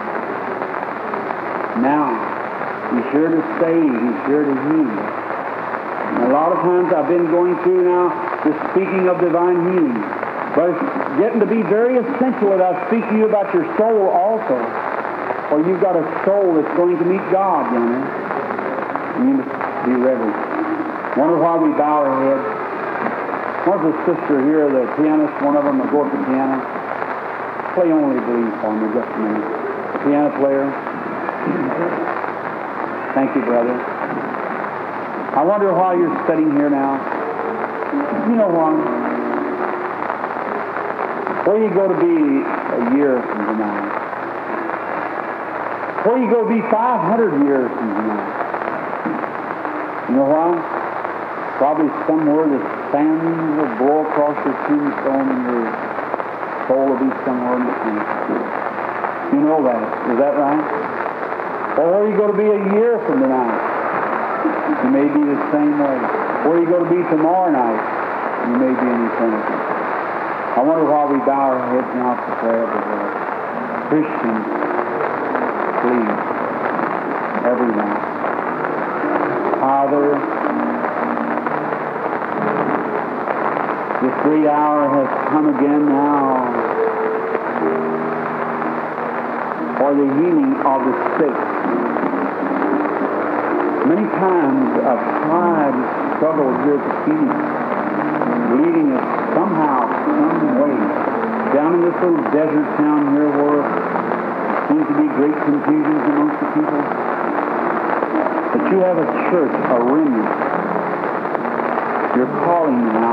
Now, He's sure to save, He's sure to heal. And a lot of times I've been going through now the speaking of divine healing. But it's getting to be very essential that I speak to you about your soul also. For you've got a soul that's going to meet God, you know. And you must be reverent. Wonder why we bow our heads. There's a sister here, the pianist, one of them will go up the piano. Play Only Believe for me just a minute. The piano player. Thank you, brother. I wonder why you're sitting here now. You know why? Where you go to be a year from tonight? Where you go to be five hundred years from tonight? You know why? Probably somewhere the sands will blow across your tombstone and your soul will be somewhere in the sea. You know that. Is that right? Or where you go to be a year from tonight? You may be the same way. Where you go to be tomorrow night? You may be in eternity. I wonder while we bow our heads now for prayer of the Lord. Christians, please, everyone. Father, this great hour has come again now for the healing of the sick. Many times I've tried and struggled here at the Phoenix, leading us somehow, some way, down in this little desert town here where there seems to be great confusions amongst the people. But you have a church, a remnant. You're calling now.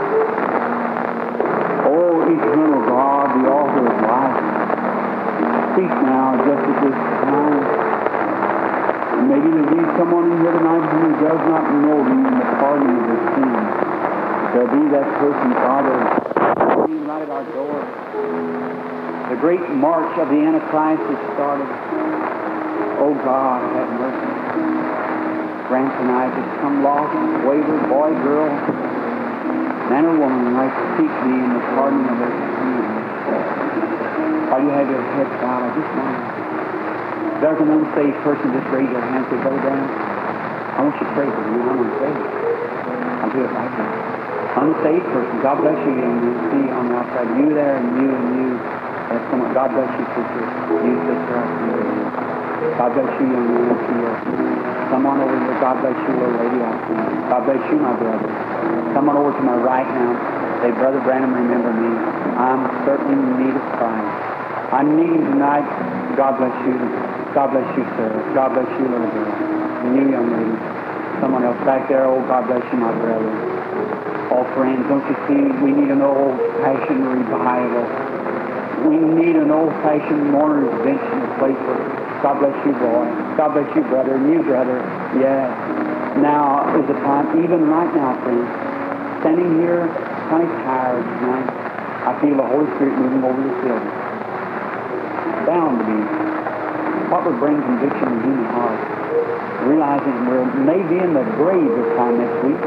Oh, eternal God, the author of life, speak now just at this time. Maybe there'll be someone in here tonight who does not know thee in the pardon of their sins. There'll be that person, Father, right at our door. The great march of the Antichrist has started. Oh God, have mercy. Grant tonight that some lost, wayward boy, girl, man or woman might seek thee in the pardon of their sins. While you have your head bowed, I just want to, if there's an unsaved person, just raise your hand and say, Brother Branham, I want you to pray for me. I'm unsaved. I'll do it right now. Unsaved person, God bless you, young man. See on the outside, you there and you and you. That's someone. God bless you, sister. You, sister, out there. God bless you, young man. See you. Someone over here. God bless you, little lady out there. God bless you, my brother. Someone over to my right now. Say, Brother Branham, remember me. I'm certainly in need of Christ. I'm needing tonight. God bless you. God bless you, sir. God bless you, little girl. And you, young lady. Someone else back there. Oh, God bless you, my brother. Oh, friends, don't you see, we need an old-fashioned revival. We need an old-fashioned mourner's bench in the place where, God bless you, boy. God bless you, brother. And you, brother. Yes. Now is the time, even right now, friends, standing here, kind of tired tonight, I feel the Holy Spirit moving over this building. Bound to be. What would bring conviction in human heart? Realizing we're maybe in the grave this time next week.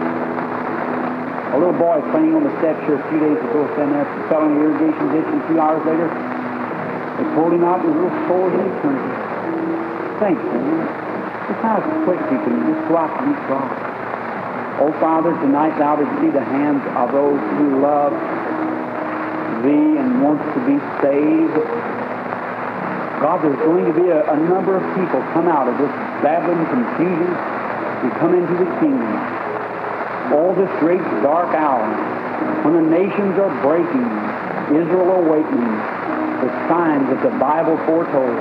A little boy playing on the steps here a few days ago, standing there, fell in the irrigation ditch, and a few hours later, they pulled him out, and his little soul was in eternity. Thanks, man. Just how quick you can just go out and meet God. Oh, Father, tonight thou didst see the hands of those who love thee and wants to be saved. God, there's going to be a, a number of people come out of this babbling confusion and come into the kingdom. All this great dark hour, when the nations are breaking, Israel awakening, the signs that the Bible foretold.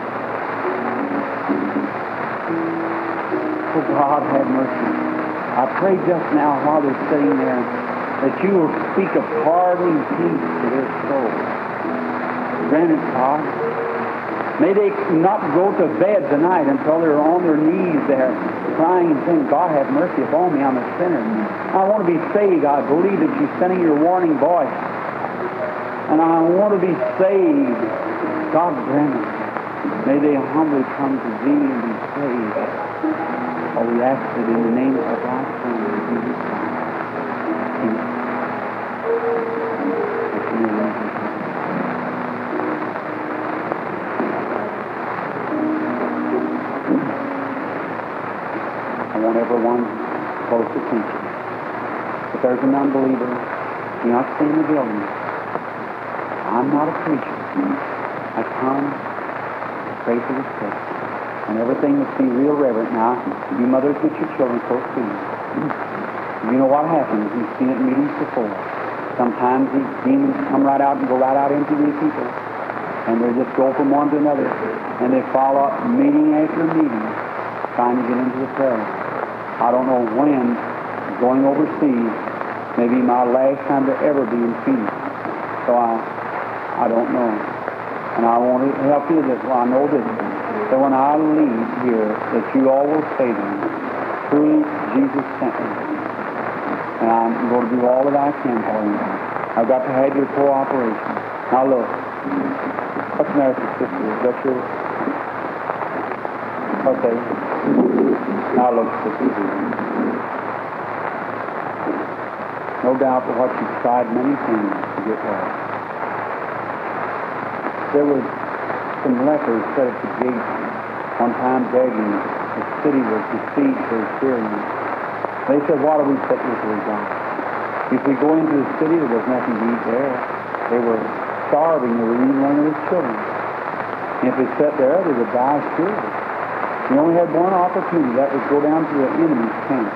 Oh, God, have mercy. I pray just now while they're sitting there that you will speak of pardoning peace to their soul. Grant it, God. May they not go to bed tonight until they're on their knees there, crying and saying, God, have mercy upon me, I'm a sinner. I want to be saved. I believe that you're sending your warning voice. And I want to be saved. God grant it. May they humbly come to thee and be saved. Oh, we ask it in the name of our Son, Jesus Christ. Amen. I want everyone close attention. If there's an unbeliever, do not stay in the building. I'm not a preacher. I come to pray for the sick. And everything must be real reverent now. You mothers get your children close to you. You know what happens. You've seen it in meetings before. Sometimes these demons come right out and go right out into these people. And they just go from one to another. And they follow up meeting after meeting, trying to get into the prayer. I don't know when, going overseas, may be my last time to ever be in Phoenix. So I, I don't know. And I want to help you this. Well, I know this. That when I leave here, that you all will say to me, truly, Jesus sent me. And I'm going to do all that I can for you. I've got to have your cooperation. Now look, what's the matter with your sister? Is that your... Okay. Now look, sister. No doubt that what you've tried many things to get well. There was some lepers set at the gate one time begging. The city was besieged for Syrians. They said, "Why do we sit here till we die? If we go into the city, there was nothing to eat there." They were starving. They were eating one of his children. If they sat there, they would die surely. They only had one opportunity. That was go down to the enemy's camp.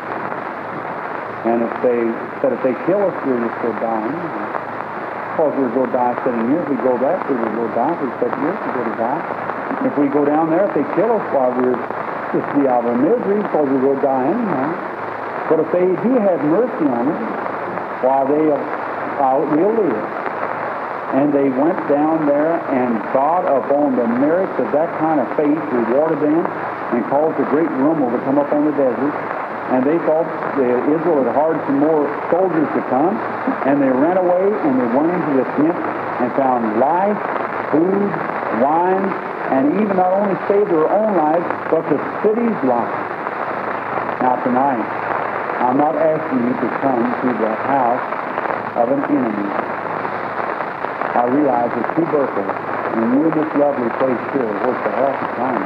And if they said, if they kill us, we'll just go die anyway. Because we'll go die sitting here. If we go that way, we'll go die. If we sit here, we'll go to die. If we go down there, if they kill us while we're just be out of our misery, because we'll go die anyhow. But if they do have mercy on us, while they uh, will live. And they went down there, and God, upon the merits of that kind of faith, rewarded them and caused a great rumble to come up on the desert. And they thought that Israel had hired some more soldiers to come, and they ran away, and they went into the tent and found life, food, wine, and even not only saved their own lives, but the city's life. Now tonight, I'm not asking you to come to the house of an enemy. I realize that Sue Berkeley, and you're in this lovely place here, works a hell of a time.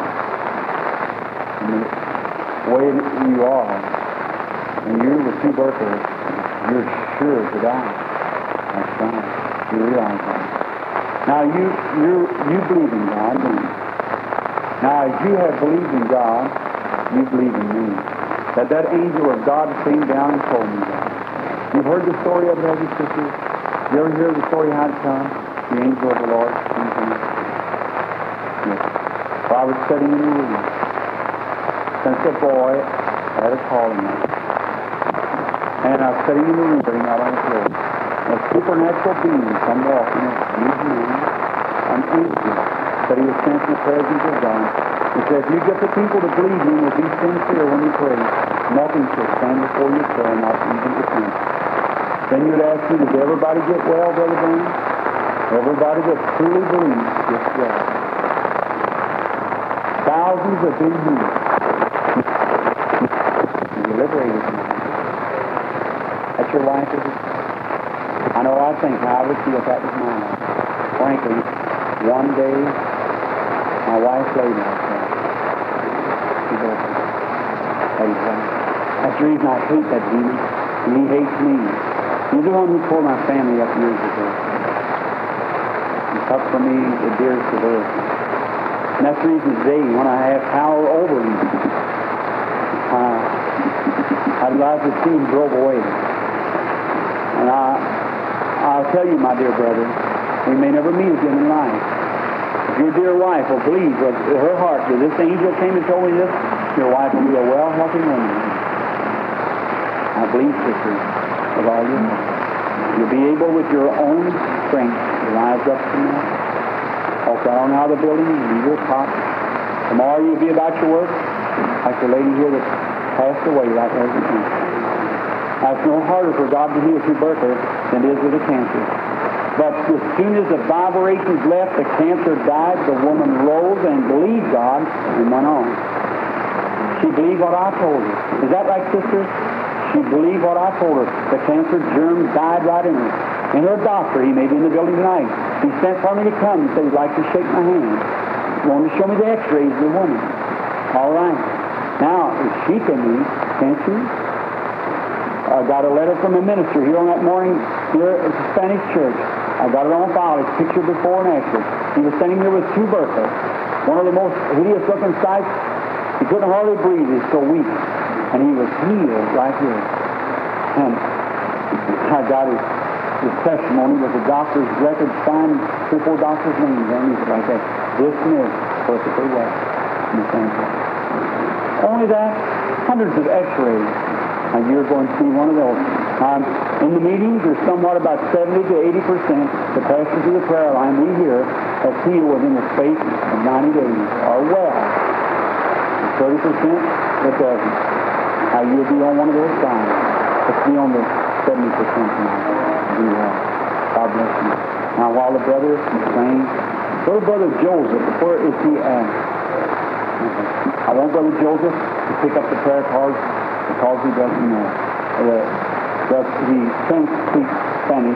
And the way you are, and you're with Sue Berkeley, you're sure to die. That's right. You realize that. Now you you you believe in God, don't you? Now as you have believed in God, you believe in me. That that angel of God came down and told me that. You've heard the story of it, have you, sisters? You ever hear the story how it comes? The angel of the Lord came to me. Yes. Well, I was sitting in the room. Since a boy, I had a calling me. And I was sitting in the room, sitting out on the floor. A supernatural being come walking, a huge man, an angel, that he was sent in the presence of God. He said, if you get the people to believe me and be sincere when you pray, nothing shall stand before your prayer, not even the tent. Then you'd ask me, does everybody get well, Brother Brown? Everybody that truly believes gets well. Thousands have been healed. You're liberated. That's your life, is it? I know I think how I would feel if that was my life. Frankly, one day, my wife laid like that. She goes, that's the reason I hate that demon, and he hates me. He's the one who tore my family up years ago. He cut for me the dearest of earth. And that's the reason today, when I have power over him, uh, I'd like to see him drove away. And I, I'll tell you, my dear brother, we may never meet again in life. If your dear wife will believe with her heart that this angel came and told me this, your wife will be a well, healthy woman. I believe, sister, with all your heart. You'll be able with your own strength to rise up from that. Walk down out of the building and leave your cot. Tomorrow you'll be about your work, like the lady here that passed away right there with the cancer. Now, it's no harder for God to heal Sue Berkeley than it is with the cancer. But as soon as the vibrations left, the cancer died, the woman rose and believed God and went on. She believed what I told her. Is that right, sister? She believed what I told her. The cancer germ died right in her. And her doctor, he may be in the building tonight, he sent for me to come and said he'd like to shake my hand. He wanted to show me the x-rays of the woman. All right. Now, if she can meet, can't you? I got a letter from a minister here on that morning here at the Spanish church. I got it on file. It's picture before and after. He was standing there with Sue Berkeley. One of the most hideous looking sights. He couldn't hardly breathe. He's so weak. And he was healed right here. And I got his, his testimony with the doctor's record signed, three or four doctors' names, and he's like that. Dismissed perfectly well. In the same place. Only that, hundreds of x-rays. And you're going to see one of those. Um, in the meetings, there's somewhat about seventy to eighty percent that passes through the prayer line we hear have healed within the space of ninety days or well. thirty percent that doesn't. Now, you'll be on one of those sides. Let's be on the seventy percent now. Be well. God bless you. Now, while the brother is praying, little brother Joseph, where is he at? I want Brother Joseph to pick up the prayer cards because he doesn't know. Uh, but he can speak Spanish,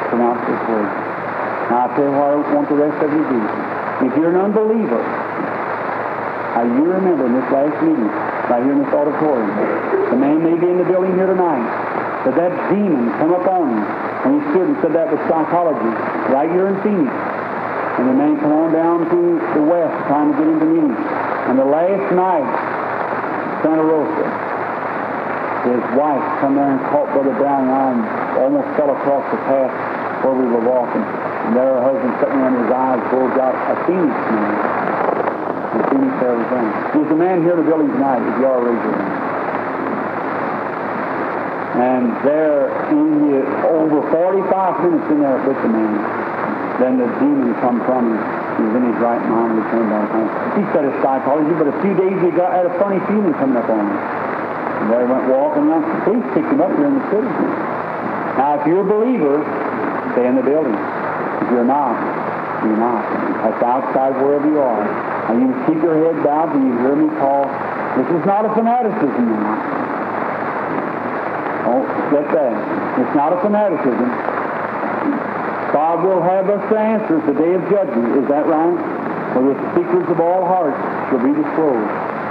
pronounce this word. Now, I'll tell you what I want the rest of you to do. If you're an unbeliever, now you remember in this last meeting, right here in this auditorium, the man may be in the building here tonight, but that demon come up on him when he stood and said that was psychology, right here in Phoenix. And the man come on down to the west trying to get into meetings. And the last night, Santa Rosa, his wife come there and caught Brother Brown and I and almost fell across the path where we were walking. And there her husband sitting under his eyes bulged out, a Phoenix man. In Phoenix, Arizona. There's a man here in the building tonight, if you are raise your hand. And there, in the, over forty-five minutes in there with the man, then the demon come from him. He was in his right mind and returned back home. He said it's psychology, but a few days he got had a funny feeling coming up on him. And there he went walking around. The police picked him up here in the city. Now, if you're a believer, stay in the building. If you're not, you're not. That's outside wherever you are. And you keep your head bowed and you hear me call. This is not a fanaticism now. Oh, get that. It's not a fanaticism. God will have us to answer at the day of judgment. Is that right? For the secrets of all hearts shall be disclosed.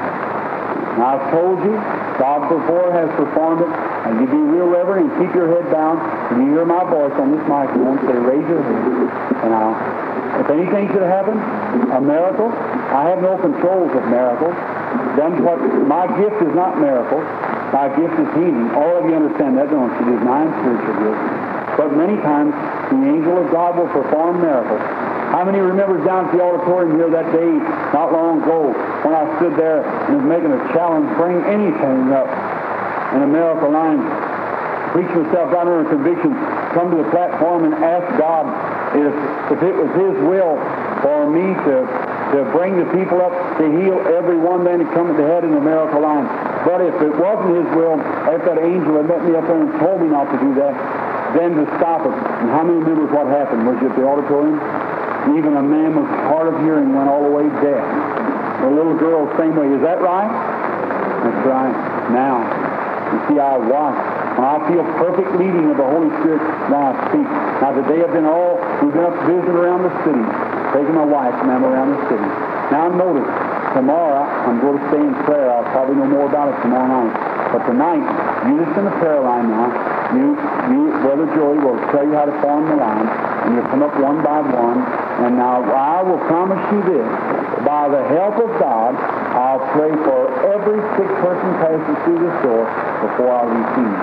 Now, I've told you, God before has performed it, and you be real reverent and keep your head down. When you hear my voice on this microphone, say, raise your head. And I'll, if anything should happen, a miracle, I have no controls of miracles. Then what? My gift is not miracles. My gift is healing. All of you understand that, don't you? There's nine spiritual gifts. But many times, the angel of God will perform miracles. How many remembers down at the auditorium here that day, not long ago, when I stood there and was making a challenge, bring anything up in a miracle line, preach myself out under conviction, come to the platform and ask God if, if it was His will for me to, to bring the people up to heal everyone then to come to the head in the miracle line. But if it wasn't His will, if that angel had met me up there and told me not to do that, then to stop it. And how many remembers what happened? Was you at the auditorium? Even a man with hard of hearing went all the way deaf. A little girl, same way. Is that right? That's right. Now, you see, I watch. When I feel perfect leading of the Holy Spirit, now I speak. Now, today I've been all, we've been up visiting around the city, taking my wife and I'm around the city. Now, notice, tomorrow I'm going to stay in prayer. I'll probably know more about it tomorrow night. But tonight, you listen to the prayer line now. You, you, Brother Joey will tell you how to form the line, and you'll come up one by one. And now I will promise you this. By the help of God, I'll pray for every sick person passing through this door before I receive.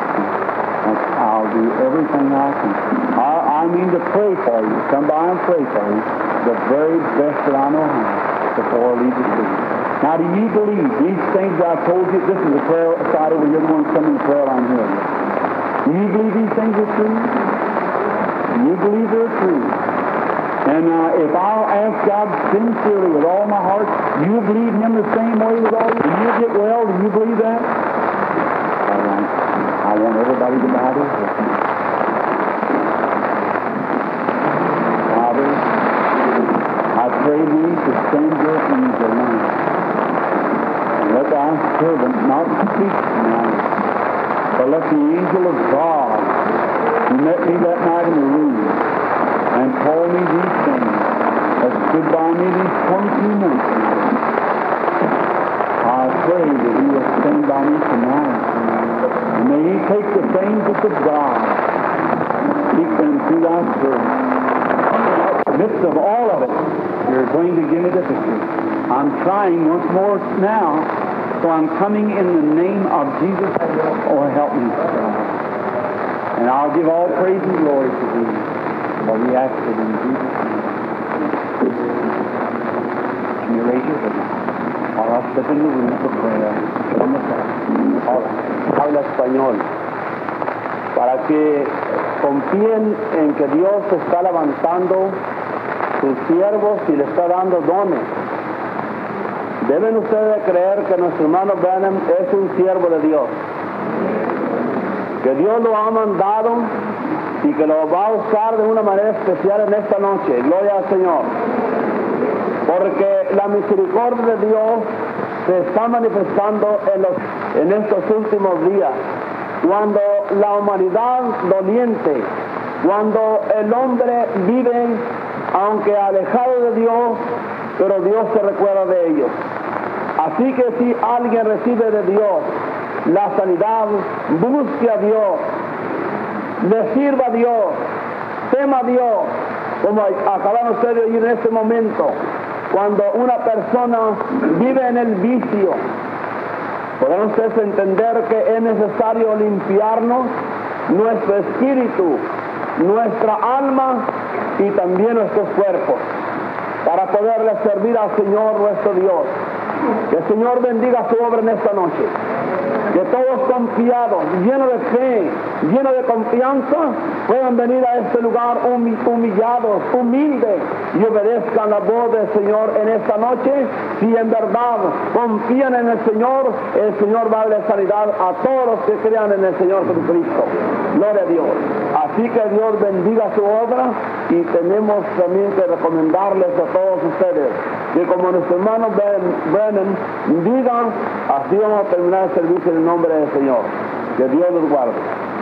I'll do everything I can. I, I mean to pray for you. Come by and pray for you. The very best that I know how before I leave the city. Now, do you believe these things that I told you? This is the prayer side over here. The one coming to the prayer line here. Do you believe these things are true? Do you believe they're true? And uh, if I'll ask God sincerely with all my heart, you believe Him the same way with all you? Do you get well? Do you believe that? All right. I want everybody to bow their heads. Father, I pray Thee to send Your angel now. And let Thy servant not speak tonight, but let the angel of God who met me that night in the room and told me these things, that stood by me these twenty-two months now. I pray that He will stand by me tonight. And may He take the things of God, speak them through Thy servant. In the midst of all of it, You're going to give me the victory. I'm trying once more now, so I'm coming in the name of Jesus. Oh, help me, God. And I'll give all praise and glory to Thee. For we ask it in Jesus' name. Can you raise your hand? Or I'll step in the room for prayer. Ahora, habla español. Para que confíen en que Dios está levantando sus siervos y le está dando dones. Deben ustedes creer que nuestro hermano Branham es un siervo de Dios. Que Dios lo ha mandado y que lo va a usar de una manera especial en esta noche. Gloria al Señor. Porque la misericordia de Dios se está manifestando en, los, en estos últimos días. Cuando la humanidad doliente cuando el hombre vive, aunque alejado de Dios, pero Dios se recuerda de ellos. Así que si alguien recibe de Dios la sanidad, busque a Dios, le sirva a Dios, tema a Dios, como acaban ustedes de oír en este momento, cuando una persona vive en el vicio. Podrán ustedes entender que es necesario limpiarnos, nuestro espíritu, nuestra alma y también nuestros cuerpos, para poderle servir al Señor nuestro Dios. Que el Señor bendiga su obra en esta noche. Que todos confiados, llenos de fe, llenos de confianza, puedan venir a este lugar humillados, humildes, y obedezcan la voz del Señor en esta noche. Si en verdad confían en el Señor, el Señor va a darle sanidad a todos los que crean en el Señor Jesucristo. Gloria a Dios. Así que Dios bendiga su obra, y tenemos también que recomendarles a todos ustedes que, como nuestro hermano Brennan diga, así vamos a terminar el servicio en el nombre del Señor. Que Dios los guarde.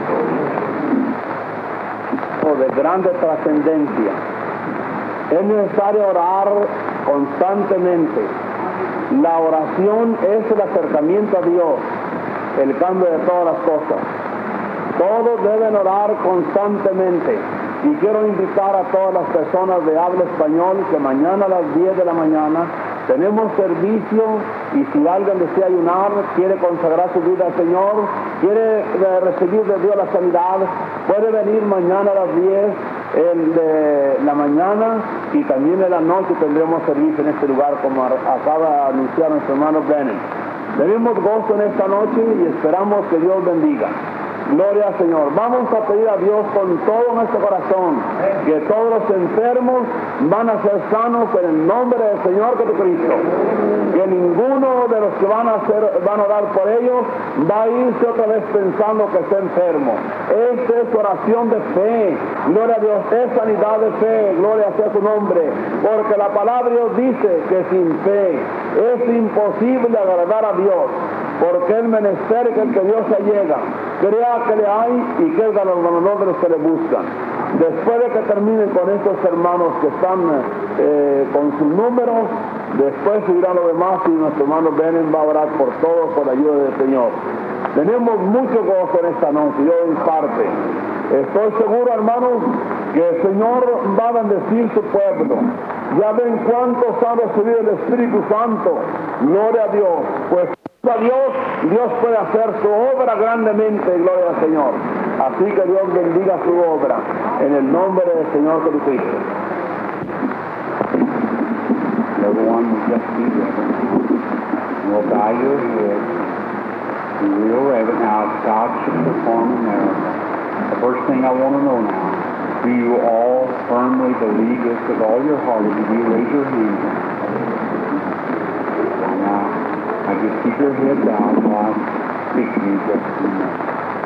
O de grande trascendencia. Es necesario orar constantemente. La oración es el acercamiento a Dios, el cambio de todas las cosas. Todos deben orar constantemente. Y quiero invitar a todas las personas de habla español que mañana a las diez de la mañana tenemos servicio, y si alguien desea ayunar, quiere consagrar su vida al Señor, quiere recibir de Dios la sanidad, puede venir mañana a las diez de la mañana, y también en la noche tendremos servicio en este lugar, como acaba de anunciar nuestro hermano Brennan. Tenemos gozo en esta noche y esperamos que Dios bendiga. Gloria al Señor. Vamos a pedir a Dios con todo nuestro corazón que todos los enfermos van a ser sanos en el nombre del Señor Jesucristo. Que ninguno de los que van a hacer, van a orar por ellos va a irse otra vez pensando que está enfermo. Esta es oración de fe. Gloria a Dios. Es sanidad de fe. Gloria sea su nombre. Porque la palabra de Dios dice que sin fe es imposible agradar a Dios. Porque el menester que el que Dios se llega, crea que le hay y que es galardonador de los que le buscan. Después de que terminen con estos hermanos que están eh, con sus números, después seguirán los demás, y nuestro hermano Benen va a orar por todos con la ayuda del Señor. Tenemos mucho gozo en esta noche, yo en parte. Estoy seguro, hermanos, que el Señor va a bendecir su pueblo. Ya ven cuántos han recibido el Espíritu Santo. Gloria a Dios. Pues a Dios, Dios puede hacer su obra grandemente, gloria al Señor. Así que Dios bendiga su obra en el nombre del Señor Jesucristo. Everyone will just be reverent. We'll bow your head. Be real reverent. Now, God should perform a miracle. The first thing I want to know now, do you all firmly believe this with all your heart? If you do, raise your hands. Now, I just keep your head down while I speak to you just a minute.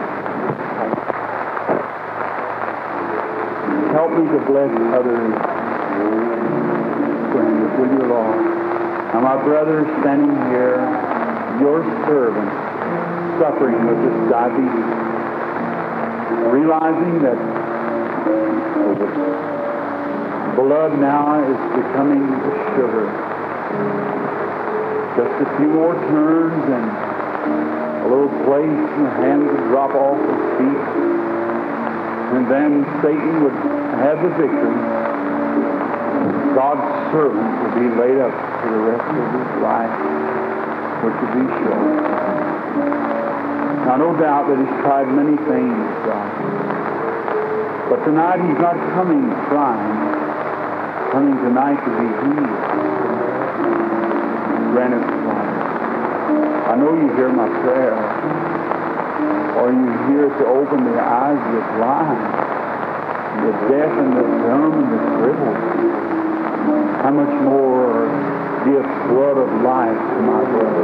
Help me to bless others, friends, will you, Lord? Now, my brother standing here, your servant, suffering with this diabetes, realizing that the blood now is becoming sugar. Just a few more turns and a little place and the hands would drop off his feet, and then Satan would have the victory. God's servant would be laid up for the rest of his life, which would be short. Now, no doubt that he's tried many things, God, but tonight he's not coming crying, coming tonight to be healed. Grant it, Father. I know you hear my prayer, or you hear to open the eyes of the blind, the deaf and the dumb and the crippled. How much more give blood of life to my brother?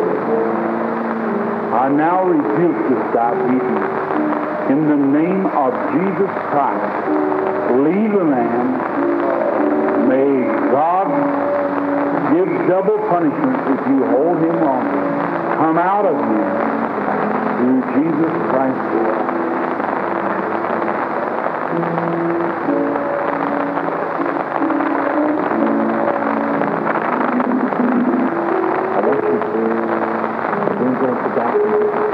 I now rebuke this diabetes in the name of Jesus Christ. Leave the man. May God give double punishment if you hold him longer. Come out of him through Jesus Christ. I want you to bring those to doctor.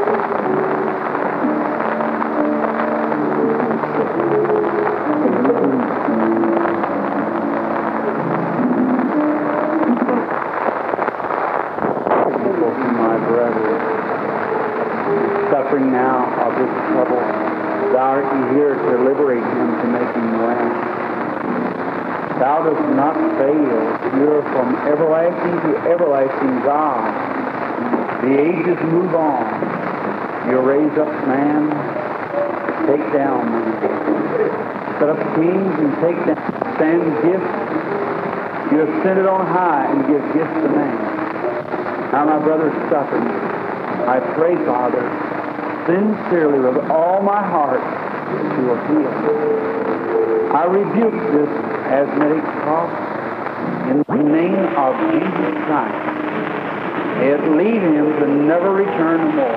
My brother, suffering now of this trouble, thou art here to liberate him, to make him well. Thou dost not fail. You're from everlasting to everlasting God. The ages move on. You raise up man, take down man. Set up kings and take down. Stand gifts. You ascended on high and give gifts to man. Now my brother's suffering. I pray, Father, sincerely with all my heart, that you will heal. I rebuke this asthmatic cough in the name of Jesus Christ. It lead him to never return more.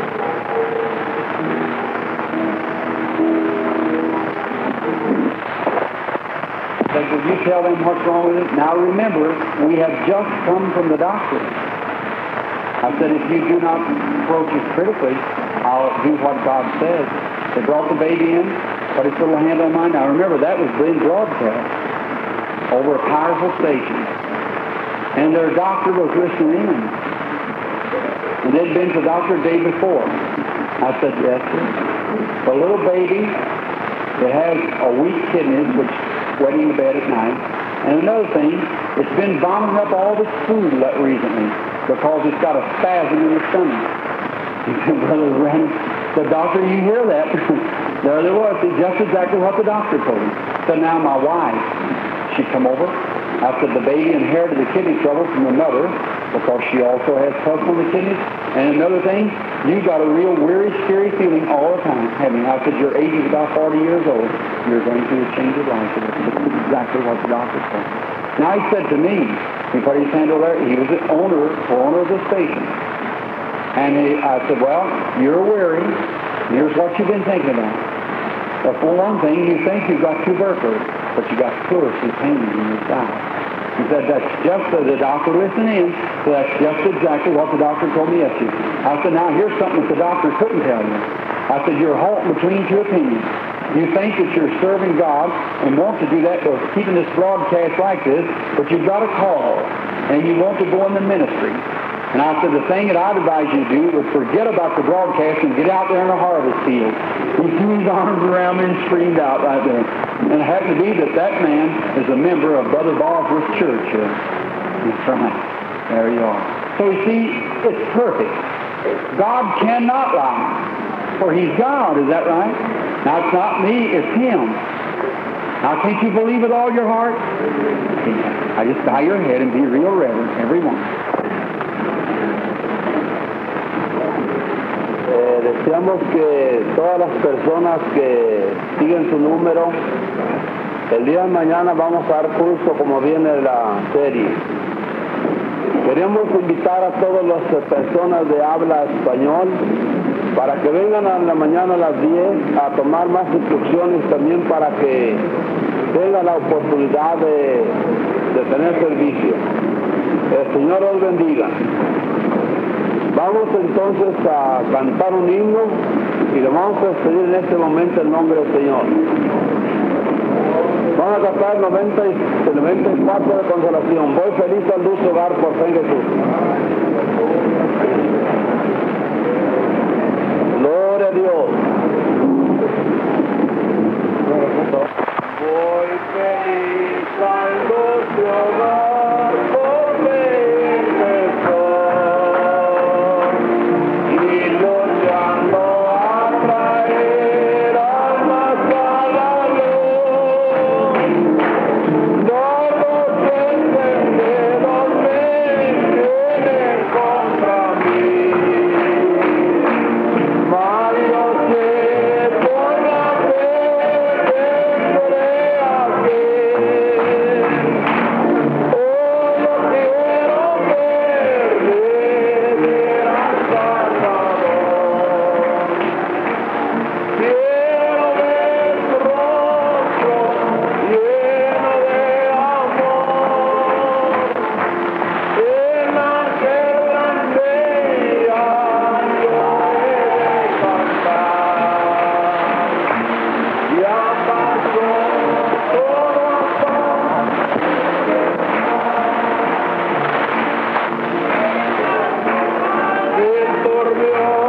But would you tell them what's wrong with it? Now remember, we have just come from the doctor. I said, if you do not approach it critically, I'll do what God says. They brought the baby in, put his little hand on mine. Now remember, that was being broadcast over a powerful station. And their doctor was listening in. And they'd been to the doctor the day before. I said, yes, sir. The little baby that has a weak kidneys, which wetting the bed at night. And another thing, it's been vomiting up all this food recently, because it's got a spasm in the stomach. Brother Ren, the doctor, you hear that? There it was. It's just exactly what the doctor told me. So now my wife, she come over. I said the baby inherited the kidney trouble from the mother, because she also has pus on the kidneys. And another thing, you got a real weary, scary feeling all the time, haven't you? I said your age is about forty years old. You're going through a change of life. This is exactly what the doctor told me. Now he said to me, he put his hand over there, he was the owner, owner of the station. And he, I said, well, you're weary. Here's what you've been thinking about. Well, for one thing, you think you've got tuberculosis, but you got pleurisy pain in your side. He said, that's just uh, the doctor listened in, so that's just exactly what the doctor told me yesterday. I said, now here's something that the doctor couldn't tell you. I said, you're halting between two opinions. You think that you're serving God and want to do that by keeping this broadcast like this, but you've got a call, and you want to go in the ministry. And I said, the thing that I'd advise you to do was forget about the broadcast and get out there in the harvest field. He threw his arms around me and screamed out right there. And it happened to be that that man is a member of Brother Bosworth's church here. That's right. There you are. So you see, it's perfect. God cannot lie, for he's God. Is that right? Now, it's not me, it's him. Now, can't you believe with all your heart? I just bow your head and be real reverent, everyone. Eh, deseamos que todas las personas que siguen su número, el día de mañana vamos a dar curso como viene la serie. Queremos invitar a todas las personas de habla español para que vengan a la mañana a las diez a tomar más instrucciones, también para que tengan la oportunidad de, de tener servicio. El Señor os bendiga. Vamos entonces a cantar un himno y le vamos a despedir en este momento el nombre del Señor. Vamos a cantar noventa y, noventa y cuatro de consolación. Voy feliz al dulce hogar por fe en Jesús. Gloria a Dios. Voy feliz al dulce hogar por fe en Jesús. Contra Dios.